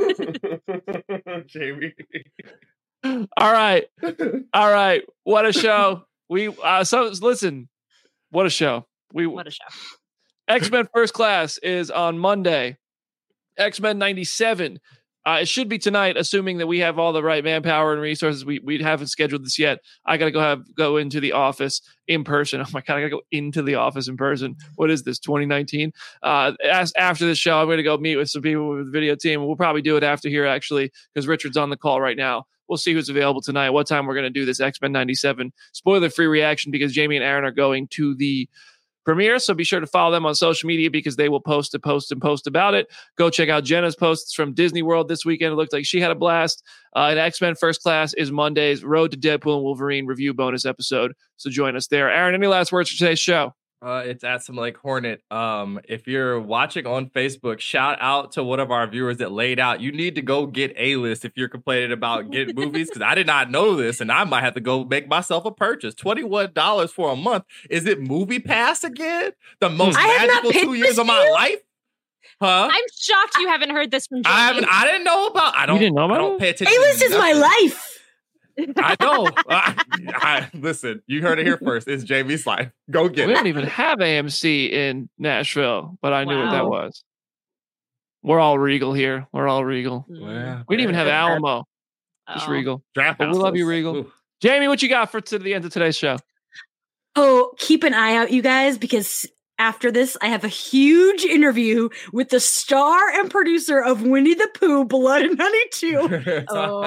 Jamie. All right. What a show. Listen. What a show. What a show. X-Men First Class is on Monday. X-Men 97. It should be tonight, assuming that we have all the right manpower and resources. We haven't scheduled this yet. I got to go into the office in person. Oh my God, I got to go into the office in person. What is this, 2019? After this show, I'm going to go meet with some people with the video team. We'll probably do it after here, actually, because Richard's on the call right now. We'll see who's available tonight, what time we're going to do this X-Men 97 spoiler-free reaction, because Jamie and Aaron are going to the premiere. So be sure to follow them on social media because they will post about it. Go check out Jenna's posts from Disney World this weekend. It looked like she had a blast. And X-Men First Class is Monday's Road to Deadpool and Wolverine review bonus episode. So join us there. Aaron, any last words for today's show? It's at Some Like Hornet. If you're watching on Facebook, shout out to one of our viewers that laid out. You need to go get A-List if you're complaining about getting movies, because I did not know this, and I might have to go make myself a purchase. $21 for a month. Is it Movie Pass again? The most magical 2 years of my life? Huh? I'm shocked you haven't heard this from Jamie. I didn't know about. You didn't know about I don't it? pay attention. A-list is my life. I know. Listen, you heard it here first. It's Jamie's life. Go get We it. don't even have AMC in Nashville, but I knew what that Wow. was. We're all Regal here. We're all Regal. Well, We didn't even have Alamo. Just Oh. Regal. Draft But we love you, houses. Regal. Ooh. Jamie, what you got for to the end of today's show? Oh, keep an eye out, you guys, because after this, I have a huge interview with the star and producer of Winnie the Pooh, Blood and Honey 2.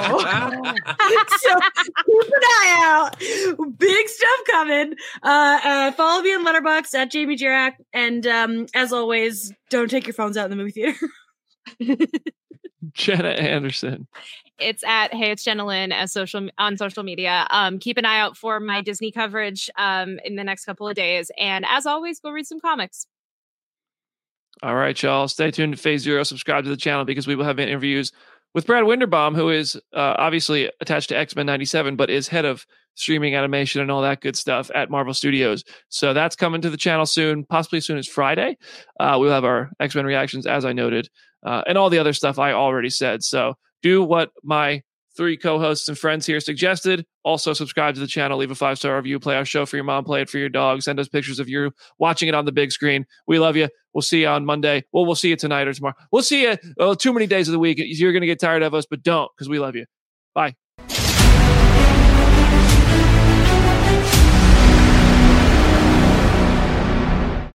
So keep an eye out. Big stuff coming. Follow me on Letterboxd at Jamie Jirak. And as always, don't take your phones out in the movie theater. Jenna Anderson. It's at Hey It's Jenna Lynn on social media. Keep an eye out for my Disney coverage in the next couple of days. And as always, go read some comics. All right, y'all. Stay tuned to Phase Zero. Subscribe to the channel because we will have interviews with Brad Winderbaum, who is obviously attached to X-Men 97, but is head of streaming animation and all that good stuff at Marvel Studios. So that's coming to the channel soon, possibly as soon as Friday. We'll have our X-Men reactions, as I noted, and all the other stuff I already said. So do what my 3 co-hosts and friends here suggested. Also subscribe to the channel, leave a 5-star review, play our show for your mom, play it for your dog, send us pictures of you watching it on the big screen. We love you. We'll see you on Monday. Well, we'll see you tonight or tomorrow. We'll see you too many days of the week. You're going to get tired of us, but don't, because we love you. Bye.